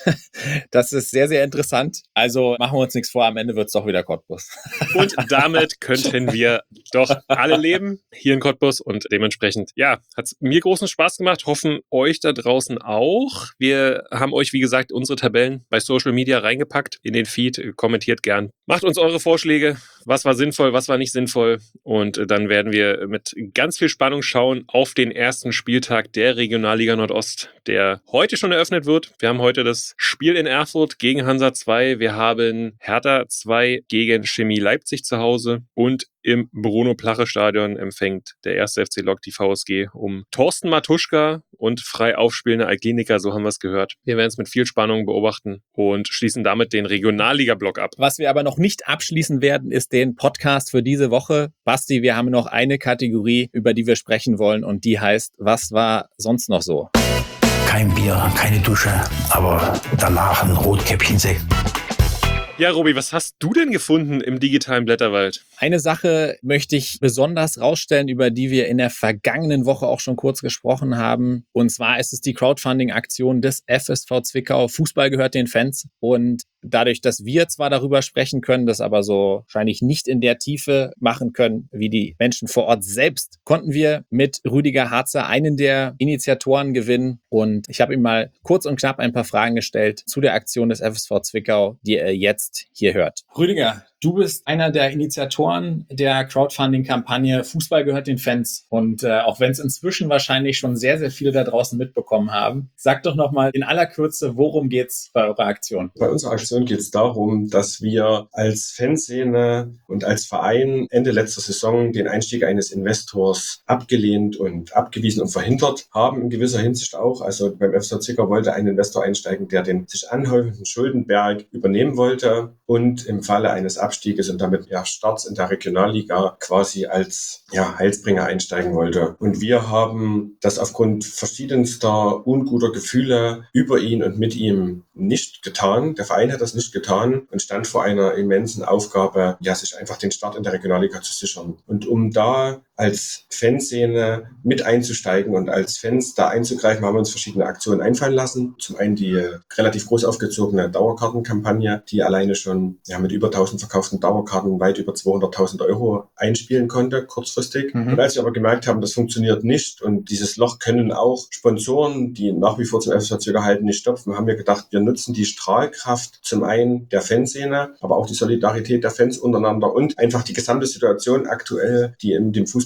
sehr, sehr interessant. Also machen wir uns nichts vor, am Ende wird es doch wieder Cottbus. Und damit könnten wir doch alle leben hier in Cottbus und dementsprechend, ja, hat es mir großen Spaß gemacht, hoffen euch da draußen auch. Wir haben euch, wie gesagt, unsere Tabellen bei Social Media reingepackt in den Feed. Kommentiert gern. Macht uns eure Vorschläge. Was war sinnvoll, was war nicht sinnvoll? Und dann werden wir mit ganz viel Spannung schauen auf den ersten Spieltag der Regionalliga Nordost, der heute schon eröffnet wird. Wir haben heute das Spiel in Erfurt gegen Hansa 2. Wir haben Hertha 2 gegen Chemie Leipzig zu Hause und im Bruno-Plache-Stadion empfängt der 1. FC Lok die VSG um Thorsten Matuschka und frei aufspielende Alkliniker, so haben wir es gehört. Wir werden es mit viel Spannung beobachten und schließen damit den Regionalliga-Block ab. Was wir aber noch nicht abschließen werden, ist den Podcast für diese Woche. Basti, wir haben noch eine Kategorie, über die wir sprechen wollen und die heißt, was war sonst noch so? Kein Bier, keine Dusche, aber danach ein Rotkäppchensekt. Ja, Robi, was hast du denn gefunden im digitalen Blätterwald? Eine Sache möchte ich besonders rausstellen, über die wir in der vergangenen Woche auch schon kurz gesprochen haben. Und zwar ist es die Crowdfunding-Aktion des FSV Zwickau. Fußball gehört den Fans. Und dadurch, dass wir zwar darüber sprechen können, das aber so wahrscheinlich nicht in der Tiefe machen können, wie die Menschen vor Ort selbst, konnten wir mit Rüdiger Harzer einen der Initiatoren gewinnen. Und ich habe ihm mal kurz und knapp ein paar Fragen gestellt zu der Aktion des FSV Zwickau, die er jetzt hier hört. Rüdiger, du bist einer der Initiatoren der Crowdfunding-Kampagne Fußball gehört den Fans. Und auch wenn es inzwischen wahrscheinlich schon sehr, sehr viele da draußen mitbekommen haben, sag doch nochmal in aller Kürze, worum geht's bei eurer Aktion? Bei unserer Aktion geht es darum, dass wir als Fanszene und als Verein Ende letzter Saison den Einstieg eines Investors abgelehnt und abgewiesen und verhindert haben, in gewisser Hinsicht auch. Also beim FSV Zwickau wollte ein Investor einsteigen, der den sich anhäufenden Schuldenberg übernehmen wollte und im Falle eines Abstieges und damit Starts in der Regionalliga quasi als Heilsbringer einsteigen wollte. Und wir haben das aufgrund verschiedenster unguter Gefühle über ihn und mit ihm nicht getan. Der Verein hat das nicht getan und stand vor einer immensen Aufgabe, sich einfach den Start in der Regionalliga zu sichern. Und um da als Fanszene mit einzusteigen und als Fans da einzugreifen, haben wir uns verschiedene Aktionen einfallen lassen. Zum einen die relativ groß aufgezogene Dauerkartenkampagne, die alleine schon mit über 1000 verkauften Dauerkarten weit über 200.000 € einspielen konnte, kurzfristig. Und als wir aber gemerkt haben, das funktioniert nicht und dieses Loch können auch Sponsoren, die nach wie vor zum FSV Zwickau halten, nicht stopfen, haben wir gedacht, wir nutzen die Strahlkraft zum einen der Fanszene, aber auch die Solidarität der Fans untereinander und einfach die gesamte Situation aktuell, die in dem Fußball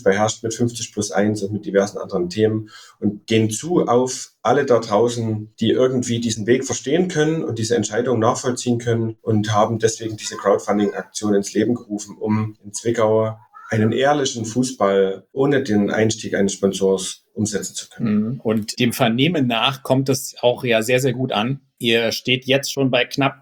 beherrscht mit 50+1 und mit diversen anderen Themen und gehen zu auf alle da draußen, die irgendwie diesen Weg verstehen können und diese Entscheidung nachvollziehen können und haben deswegen diese Crowdfunding-Aktion ins Leben gerufen, um in Zwickau einen ehrlichen Fußball ohne den Einstieg eines Sponsors umsetzen zu können. Und dem Vernehmen nach kommt es auch ja sehr, sehr gut an. Ihr steht jetzt schon bei knapp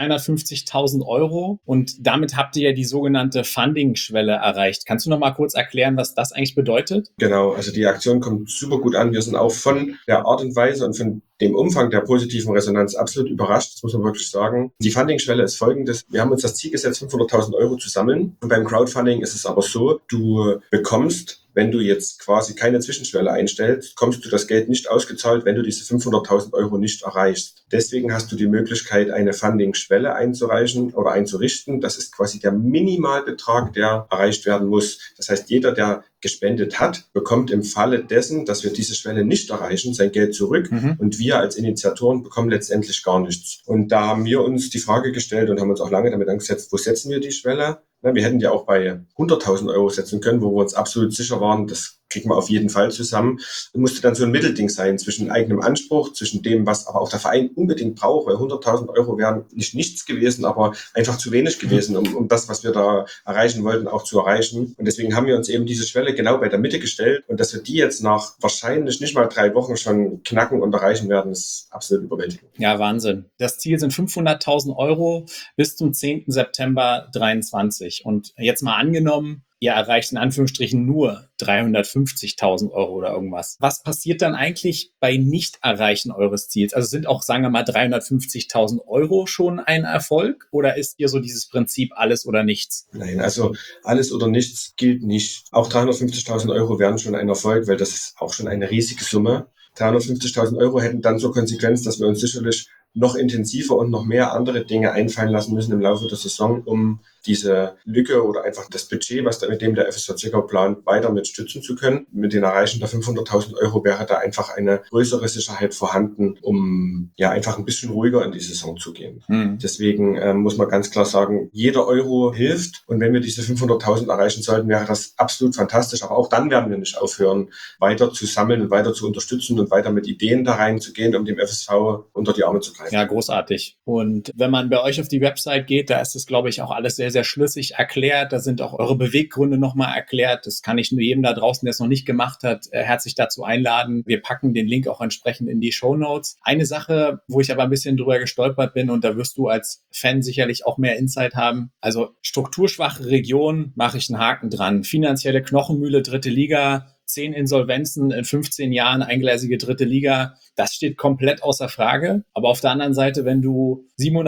250.000 € und damit habt ihr ja die sogenannte Funding-Schwelle erreicht. Kannst du noch mal kurz erklären, was das eigentlich bedeutet? Genau, also die Aktion kommt super gut an. Wir sind auch von der Art und Weise und von dem Umfang der positiven Resonanz absolut überrascht, das muss man wirklich sagen. Die Funding-Schwelle ist folgendes. Wir haben uns das Ziel gesetzt, 500.000 € zu sammeln. Und beim Crowdfunding ist es aber so, du bekommst, wenn du jetzt quasi keine Zwischenschwelle einstellst, kommst du das Geld nicht ausgezahlt, wenn du diese 500.000 € nicht erreichst. Deswegen hast du die Möglichkeit, eine Funding-Schwelle einzureichen oder einzurichten. Das ist quasi der Minimalbetrag, der erreicht werden muss. Das heißt, jeder, der gespendet hat, bekommt im Falle dessen, dass wir diese Schwelle nicht erreichen, sein Geld zurück und wir als Initiatoren bekommen letztendlich gar nichts. Und da haben wir uns die Frage gestellt und haben uns auch lange damit angesetzt, wo setzen wir die Schwelle? Wir hätten ja auch bei 100.000 € setzen können, wo wir uns absolut sicher waren, das kriegen wir auf jeden Fall zusammen. Es musste dann so ein Mittelding sein zwischen eigenem Anspruch, zwischen dem, was aber auch der Verein unbedingt braucht, weil 100.000 € wären nicht nichts gewesen, aber einfach zu wenig gewesen, um das, was wir da erreichen wollten, auch zu erreichen. Und deswegen haben wir uns eben diese Schwelle genau bei der Mitte gestellt und dass wir die jetzt nach wahrscheinlich nicht mal 3 Wochen schon knacken und erreichen werden, ist absolut überwältigend. Ja, Wahnsinn. Das Ziel sind 500.000 € bis zum 10. September 2023. Und jetzt mal angenommen, ihr erreicht in Anführungsstrichen nur 350.000 € oder irgendwas. Was passiert dann eigentlich bei Nicht-Erreichen eures Ziels? Also sind auch, sagen wir mal, 350.000 € schon ein Erfolg? Oder ist hier so dieses Prinzip alles oder nichts? Nein, also alles oder nichts gilt nicht. Auch 350.000 € wären schon ein Erfolg, weil das ist auch schon eine riesige Summe. 350.000 € hätten dann zur Konsequenz, dass wir uns sicherlich noch intensiver und noch mehr andere Dinge einfallen lassen müssen im Laufe der Saison, um diese Lücke oder einfach das Budget, was da mit dem der FSV Zwickau plant, weiter mit stützen zu können. Mit den Erreichen der 500.000 € wäre da einfach eine größere Sicherheit vorhanden, um ja einfach ein bisschen ruhiger in die Saison zu gehen. Deswegen muss man ganz klar sagen, jeder Euro hilft und wenn wir diese 500.000 erreichen sollten, wäre das absolut fantastisch. Aber auch dann werden wir nicht aufhören, weiter zu sammeln und weiter zu unterstützen und weiter mit Ideen da reinzugehen, um dem FSV unter die Arme zu greifen. Ja, großartig. Und wenn man bei euch auf die Website geht, da ist es, glaube ich, auch alles sehr, sehr schlüssig erklärt. Da sind auch eure Beweggründe nochmal erklärt. Das kann ich nur jedem da draußen, der es noch nicht gemacht hat, herzlich dazu einladen. Wir packen den Link auch entsprechend in die Shownotes. Eine Sache, wo ich aber ein bisschen drüber gestolpert bin, und da wirst du als Fan sicherlich auch mehr Insight haben. Also strukturschwache Region, mache ich einen Haken dran. Finanzielle Knochenmühle, 3. Liga, 10 Insolvenzen in 15 Jahren, eingleisige 3. Liga. Das steht komplett außer Frage. Aber auf der anderen Seite, wenn du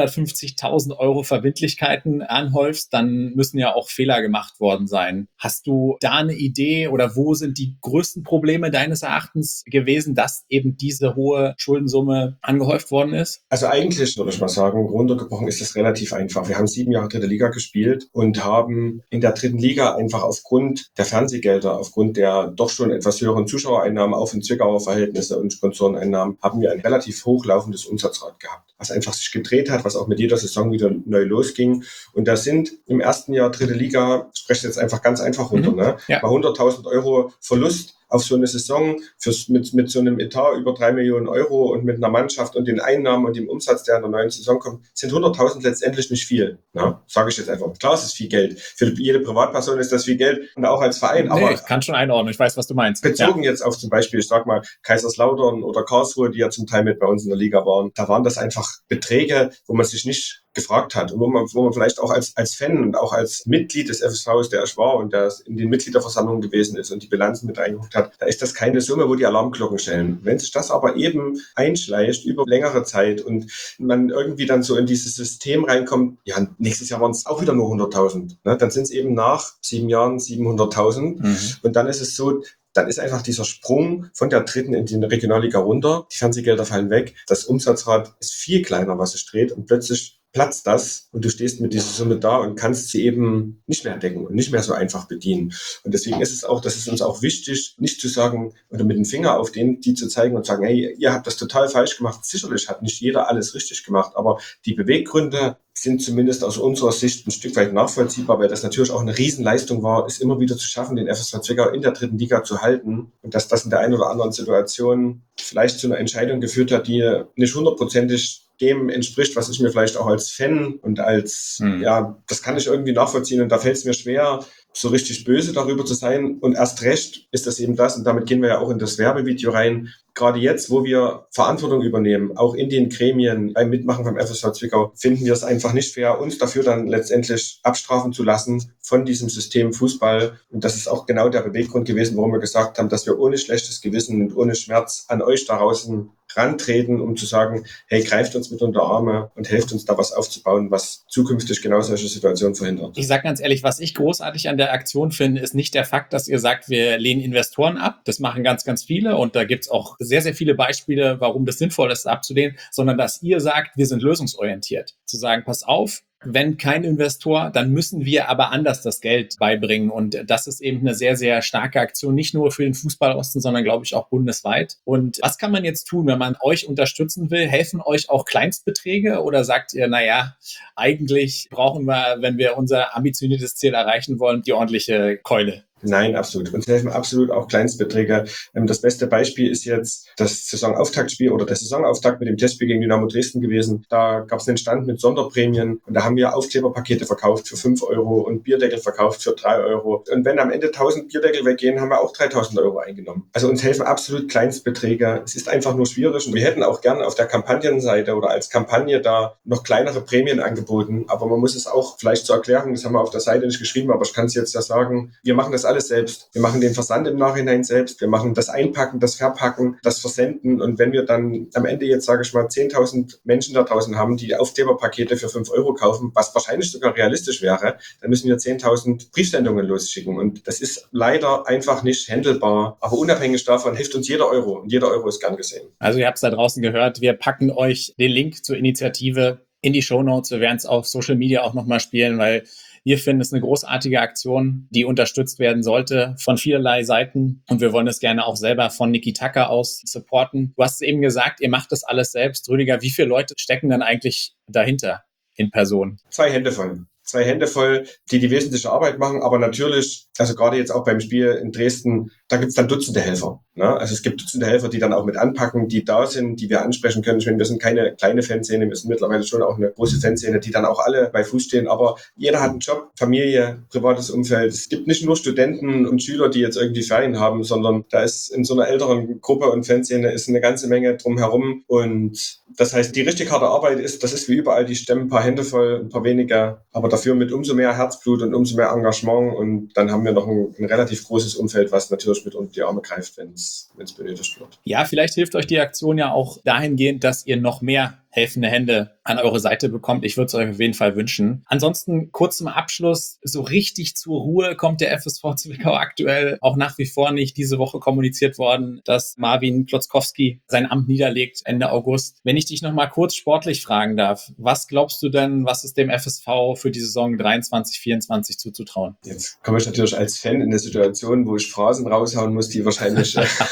750.000 € Verbindlichkeiten anhäufst, dann müssen ja auch Fehler gemacht worden sein. Hast du da eine Idee oder wo sind die größten Probleme deines Erachtens gewesen, dass eben diese hohe Schuldensumme angehäuft worden ist? Also eigentlich, würde ich mal sagen, runtergebrochen ist es relativ einfach. Wir haben 7 Jahre 3. Liga gespielt und haben in der 3. Liga einfach aufgrund der Fernsehgelder, aufgrund der doch schon etwas höheren Zuschauereinnahmen, auch in Zwickauer Verhältnisse und Sponsoreneinnahmen, haben wir ein relativ hochlaufendes Umsatzrad gehabt, was einfach sich gedreht hat, was auch mit jeder Saison wieder neu losging. Und da sind im ersten Jahr 3. Liga, ich spreche jetzt einfach ganz einfach runter, bei 100.000 € Verlust auf so eine Saison mit so einem Etat über 3 Millionen € und mit einer Mannschaft und den Einnahmen und dem Umsatz, der in der neuen Saison kommt, sind 100.000 letztendlich nicht viel. Sage ich jetzt einfach. Klar, es ist viel Geld. Für jede Privatperson ist das viel Geld und auch als Verein. Aber ich kann schon einordnen. Ich weiß, was du meinst. Bezogen jetzt auf zum Beispiel, ich sag mal, Kaiserslautern oder Karlsruhe, die ja zum Teil mit bei uns in der Liga waren, da waren das einfach Beträge, wo man sich nicht gefragt hat und wo man vielleicht auch als Fan und auch als Mitglied des FSVs, der ich war und der in den Mitgliederversammlungen gewesen ist und die Bilanzen mit reingeguckt hat, da ist das keine Summe, wo die Alarmglocken stellen. Wenn sich das aber eben einschleicht über längere Zeit und man irgendwie dann so in dieses System reinkommt, ja, nächstes Jahr waren es auch wieder nur 100.000, dann sind es eben nach 7 Jahren 700.000 und dann ist es so, dann ist einfach dieser Sprung von der 3. in die Regionalliga runter, die Fernsehgelder fallen weg, das Umsatzrad ist viel kleiner, was sich dreht und plötzlich platzt das und du stehst mit dieser Summe da und kannst sie eben nicht mehr decken und nicht mehr so einfach bedienen. Und deswegen ist es uns auch wichtig, nicht zu sagen oder mit dem Finger auf die zu zeigen und sagen, hey, ihr habt das total falsch gemacht. Sicherlich hat nicht jeder alles richtig gemacht, aber die Beweggründe sind zumindest aus unserer Sicht ein Stück weit nachvollziehbar, weil das natürlich auch eine Riesenleistung war, es immer wieder zu schaffen, den FSV Zwickau in der 3. Liga zu halten und dass das in der einen oder anderen Situation vielleicht zu einer Entscheidung geführt hat, die nicht 100%ig dem entspricht, was ich mir vielleicht auch als Fan und als, das kann ich irgendwie nachvollziehen und da fällt es mir schwer, so richtig böse darüber zu sein und erst recht ist das eben das und damit gehen wir ja auch in das Werbevideo rein. Gerade jetzt, wo wir Verantwortung übernehmen, auch in den Gremien beim Mitmachen vom FSV Zwickau, finden wir es einfach nicht fair, uns dafür dann letztendlich abstrafen zu lassen von diesem System Fußball. Und das ist auch genau der Beweggrund gewesen, warum wir gesagt haben, dass wir ohne schlechtes Gewissen und ohne Schmerz an euch da draußen rantreten, um zu sagen, hey, greift uns mit unter Arme und helft uns da was aufzubauen, was zukünftig genau solche Situationen verhindert. Ich sage ganz ehrlich, was ich großartig an der Aktion finde, ist nicht der Fakt, dass ihr sagt, wir lehnen Investoren ab. Das machen ganz, ganz viele und da gibt's auch sehr, sehr viele Beispiele, warum das sinnvoll ist, abzulehnen, sondern dass ihr sagt, wir sind lösungsorientiert. Zu sagen, pass auf, wenn kein Investor, dann müssen wir aber anders das Geld beibringen. Und das ist eben eine sehr, sehr starke Aktion, nicht nur für den Fußballosten, sondern, glaube ich, auch bundesweit. Und was kann man jetzt tun, wenn man euch unterstützen will? Helfen euch auch Kleinstbeträge oder sagt ihr, naja, eigentlich brauchen wir, wenn wir unser ambitioniertes Ziel erreichen wollen, die ordentliche Keule? Nein, absolut. Uns helfen absolut auch Kleinstbeträge. Das beste Beispiel ist jetzt das Saisonauftaktspiel oder der Saisonauftakt mit dem Testspiel gegen Dynamo Dresden gewesen. Da gab es einen Stand mit Sonderprämien und da haben wir Aufkleberpakete verkauft für 5 Euro und Bierdeckel verkauft für 3 Euro. Und wenn am Ende 1000 Bierdeckel weggehen, haben wir auch 3000 Euro eingenommen. Also uns helfen absolut Kleinstbeträge. Es ist einfach nur schwierig und wir hätten auch gerne auf der Kampagnenseite oder als Kampagne da noch kleinere Prämien angeboten. Aber man muss es auch vielleicht zur Erklärung, das haben wir auf der Seite nicht geschrieben, aber ich kann es jetzt ja sagen, wir machen das alles selbst. Wir machen den Versand im Nachhinein selbst. Wir machen das Einpacken, das Verpacken, das Versenden. Und wenn wir dann am Ende jetzt, sage ich mal, 10.000 Menschen da draußen haben, die Aufkleberpakete für 5 Euro kaufen, was wahrscheinlich sogar realistisch wäre, dann müssen wir 10.000 Briefsendungen losschicken. Und das ist leider einfach nicht handelbar. Aber unabhängig davon hilft uns jeder Euro. Und jeder Euro ist gern gesehen. Also ihr habt es da draußen gehört. Wir packen euch den Link zur Initiative in die Shownotes. Wir werden es auf Social Media auch nochmal spielen, weil wir finden es eine großartige Aktion, die unterstützt werden sollte von vielerlei Seiten. Und wir wollen es gerne auch selber von Niki Tacker aus supporten. Du hast es eben gesagt, ihr macht das alles selbst. Rüdiger, wie viele Leute stecken dann eigentlich dahinter in Person? 2 Hände voll. 2 Hände voll, die wesentliche Arbeit machen, aber natürlich, also gerade jetzt auch beim Spiel in Dresden, da gibt's dann Dutzende Helfer. Ne? Also es gibt Dutzende Helfer, die dann auch mit anpacken, die da sind, die wir ansprechen können. Ich meine, wir sind keine kleine Fanszene, wir sind mittlerweile schon auch eine große Fanszene, die dann auch alle bei Fuß stehen, aber jeder hat einen Job, Familie, privates Umfeld. Es gibt nicht nur Studenten und Schüler, die jetzt irgendwie Ferien haben, sondern da ist in so einer älteren Gruppe und Fanszene ist eine ganze Menge drumherum und das heißt, die richtig harte Arbeit ist, das ist wie überall, die stemmen ein paar Hände voll, ein paar weniger, aber dafür mit umso mehr Herzblut und umso mehr Engagement und dann haben wir noch ein relativ großes Umfeld, was natürlich mit unter die Arme greift, wenn es benötigt wird. Ja, vielleicht hilft euch die Aktion ja auch dahingehend, dass ihr noch mehr helfende Hände an eure Seite bekommt. Ich würde es euch auf jeden Fall wünschen. Ansonsten kurz zum Abschluss, so richtig zur Ruhe kommt der FSV Zwickau aktuell auch nach wie vor nicht. Diese Woche kommuniziert worden, dass Marvin Klotzkowski sein Amt niederlegt Ende August. Wenn ich dich noch mal kurz sportlich fragen darf, was glaubst du denn, was ist dem FSV für die Saison 23/24 zuzutrauen? Jetzt komme ich natürlich als Fan in eine Situation, wo ich Phrasen raushauen muss, die wahrscheinlich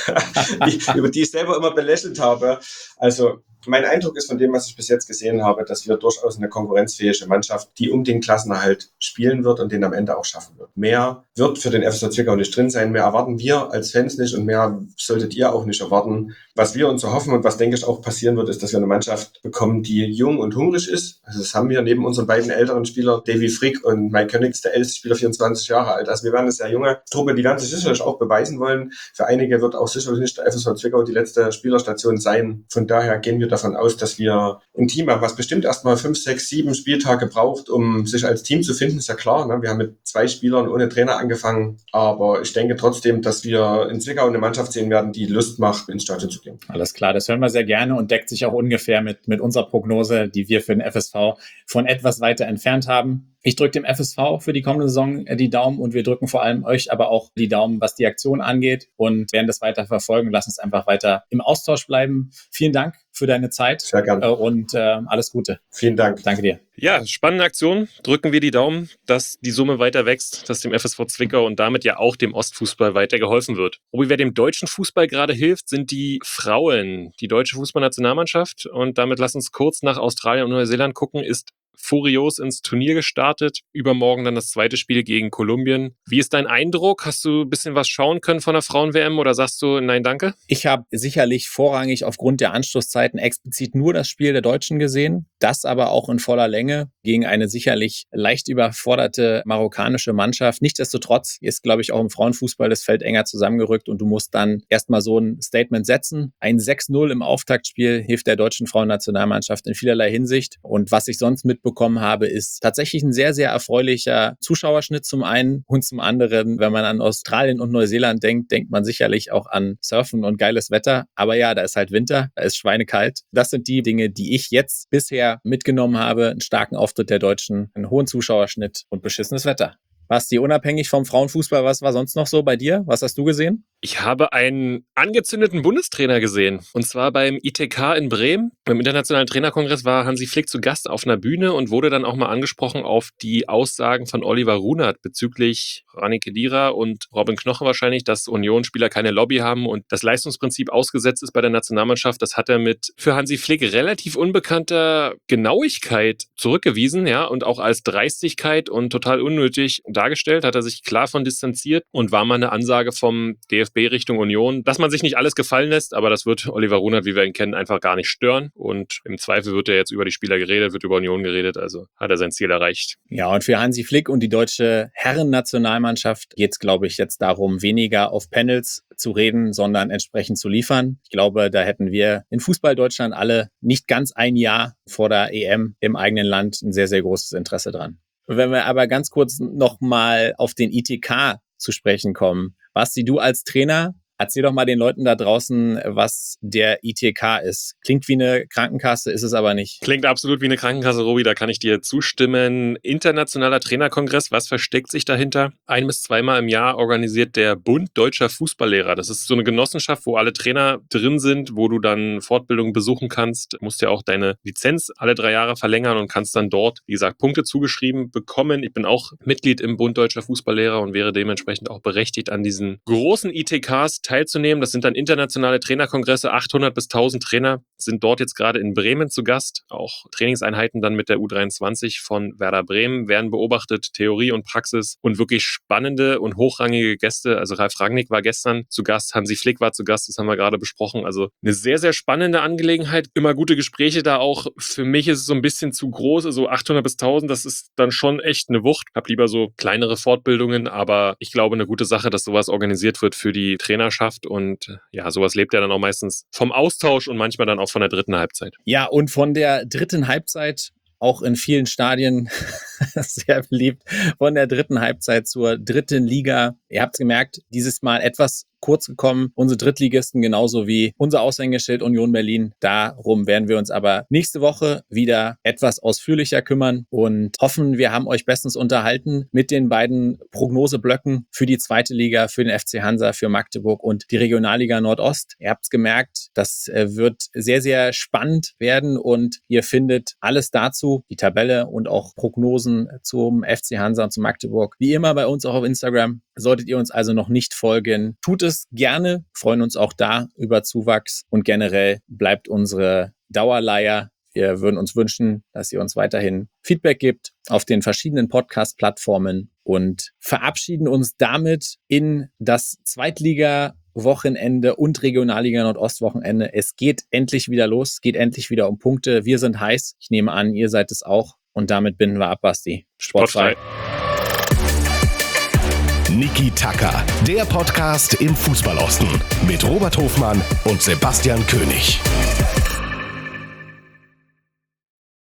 über die ich selber immer belächelt habe. Also mein Eindruck ist von dem, was ich bis jetzt gesehen habe, dass wir durchaus eine konkurrenzfähige Mannschaft, die um den Klassenerhalt spielen wird und den am Ende auch schaffen wird. Mehr wird für den FSV Zwickau nicht drin sein. Mehr erwarten wir als Fans nicht und mehr solltet ihr auch nicht erwarten. Was wir uns erhoffen und was, denke ich, auch passieren wird, ist, dass wir eine Mannschaft bekommen, die jung und hungrig ist. Also das haben wir neben unseren beiden älteren Spielern, Davy Frick und Mike Königs, der älteste Spieler, 24 Jahre alt. Also wir werden eine sehr junge Truppe, die werden sich sicherlich auch beweisen wollen. Für einige wird auch sicherlich nicht der FSV Zwickau die letzte Spielerstation sein. Von daher gehen wir davon aus, dass wir ein Team haben, was bestimmt erstmal 5, 6, 7 Spieltage braucht, um sich als Team zu finden, ist ja klar. Ne? Wir haben mit 2 Spielern ohne Trainer angefangen, aber ich denke trotzdem, dass wir in Zwickau eine Mannschaft sehen werden, die Lust macht, ins Stadion zu gehen. Alles klar, das hören wir sehr gerne und deckt sich auch ungefähr mit unserer Prognose, die wir für den FSV von etwas weiter entfernt haben. Ich drücke dem FSV für die kommende Saison die Daumen und wir drücken vor allem euch aber auch die Daumen, was die Aktion angeht und werden das weiter verfolgen. Lasst uns einfach weiter im Austausch bleiben. Vielen Dank für deine Zeit. Sehr gerne. Und alles Gute. Vielen Dank. Danke dir. Ja, spannende Aktion. Drücken wir die Daumen, dass die Summe weiter wächst, dass dem FSV Zwickau und damit ja auch dem Ostfußball weiter geholfen wird. Robi, wer dem deutschen Fußball gerade hilft, sind die Frauen. Die deutsche Fußballnationalmannschaft. Und damit lass uns kurz nach Australien und Neuseeland gucken, ist furios ins Turnier gestartet. Übermorgen dann das zweite Spiel gegen Kolumbien. Wie ist dein Eindruck? Hast du ein bisschen was schauen können von der Frauen-WM oder sagst du nein, danke? Ich habe sicherlich vorrangig aufgrund der Anstoßzeiten explizit nur das Spiel der Deutschen gesehen. Das aber auch in voller Länge gegen eine sicherlich leicht überforderte marokkanische Mannschaft. Nichtsdestotrotz ist, glaube ich, auch im Frauenfußball das Feld enger zusammengerückt und du musst dann erstmal so ein Statement setzen. Ein 6-0 im Auftaktspiel hilft der deutschen Frauennationalmannschaft in vielerlei Hinsicht. Und was ich sonst mitbekommen habe, ist tatsächlich ein sehr, sehr erfreulicher Zuschauerschnitt zum einen und zum anderen, wenn man an Australien und Neuseeland denkt, denkt man sicherlich auch an Surfen und geiles Wetter. Aber ja, da ist halt Winter, da ist schweinekalt. Das sind die Dinge, die ich jetzt bisher mitgenommen habe. Einen starken Auftritt der Deutschen, einen hohen Zuschauerschnitt und beschissenes Wetter. Basti, unabhängig vom Frauenfußball, was war sonst noch so bei dir? Was hast du gesehen? Ich habe einen angezündeten Bundestrainer gesehen. Und zwar beim ITK in Bremen. Beim Internationalen Trainerkongress war Hansi Flick zu Gast auf einer Bühne und wurde dann auch mal angesprochen auf die Aussagen von Oliver Runert bezüglich Rani Khedira und Robin Knoche wahrscheinlich, dass Union-Spieler keine Lobby haben und das Leistungsprinzip ausgesetzt ist bei der Nationalmannschaft. Das hat er mit für Hansi Flick relativ unbekannter Genauigkeit zurückgewiesen, ja, und auch als Dreistigkeit und total unnötig dargestellt, hat er sich klar von distanziert und war mal eine Ansage vom DFB Richtung Union, dass man sich nicht alles gefallen lässt, aber das wird Oliver Runert, wie wir ihn kennen, einfach gar nicht stören und im Zweifel wird er jetzt über die Spieler geredet, wird über Union geredet, also hat er sein Ziel erreicht. Ja, und für Hansi Flick und die deutsche Herrennationalmannschaft geht es, glaube ich, jetzt darum, weniger auf Panels zu reden, sondern entsprechend zu liefern. Ich glaube, da hätten wir in Fußball Deutschland alle nicht ganz ein Jahr vor der EM im eigenen Land ein sehr, sehr großes Interesse dran. Wenn wir aber ganz kurz nochmal auf den ITK zu sprechen kommen. Basti, du als Trainer, erzähl doch mal den Leuten da draußen, was der ITK ist. Klingt wie eine Krankenkasse, ist es aber nicht. Klingt absolut wie eine Krankenkasse, Robi, da kann ich dir zustimmen. Internationaler Trainerkongress, was versteckt sich dahinter? 1- bis 2-mal im Jahr organisiert der Bund Deutscher Fußballlehrer. Das ist so eine Genossenschaft, wo alle Trainer drin sind, wo du dann Fortbildungen besuchen kannst. Du musst ja auch deine Lizenz alle 3 Jahre verlängern und kannst dann dort, wie gesagt, Punkte zugeschrieben bekommen. Ich bin auch Mitglied im Bund Deutscher Fußballlehrer und wäre dementsprechend auch berechtigt, an diesen großen ITKs teilzunehmen. Das sind dann internationale Trainerkongresse. 800 bis 1000 Trainer sind dort jetzt gerade in Bremen zu Gast. Auch Trainingseinheiten dann mit der U23 von Werder Bremen werden beobachtet. Theorie und Praxis und wirklich spannende und hochrangige Gäste. Also Ralf Rangnick war gestern zu Gast, Hansi Flick war zu Gast, das haben wir gerade besprochen. Also eine sehr, sehr spannende Angelegenheit. Immer gute Gespräche da auch. Für mich ist es so ein bisschen zu groß. Also 800 bis 1000, das ist dann schon echt eine Wucht. Ich habe lieber so kleinere Fortbildungen, aber ich glaube, eine gute Sache, dass sowas organisiert wird für die Trainerschaft. Und ja, sowas lebt ja dann auch meistens vom Austausch und manchmal dann auch von der dritten Halbzeit. Ja, und von der dritten Halbzeit, auch in vielen Stadien sehr beliebt, von der dritten Halbzeit zur dritten Liga. Ihr habt es gemerkt, dieses Mal etwas kurz gekommen. Unsere Drittligisten genauso wie unser Aushängeschild Union Berlin. Darum werden wir uns aber nächste Woche wieder etwas ausführlicher kümmern und hoffen, wir haben euch bestens unterhalten mit den beiden Prognoseblöcken für die zweite Liga, für den FC Hansa, für Magdeburg und die Regionalliga Nordost. Ihr habt es gemerkt, das wird sehr, sehr spannend werden und ihr findet alles dazu, die Tabelle und auch Prognosen zum FC Hansa und zu Magdeburg, wie immer bei uns auch auf Instagram. Solltet ihr uns also noch nicht folgen, tut es gerne, freuen uns auch da über Zuwachs und generell bleibt unsere Dauerleier. Wir würden uns wünschen, dass ihr uns weiterhin Feedback gebt auf den verschiedenen Podcast-Plattformen und verabschieden uns damit in das Zweitliga-Wochenende und Regionalliga Nordost-Wochenende. Es geht endlich wieder los, es geht endlich wieder um Punkte. Wir sind heiß, ich nehme an, ihr seid es auch und damit binden wir ab, Basti. Sportfrei. Niki Tacker, der Podcast im Fußballosten mit Robert Hofmann und Sebastian König.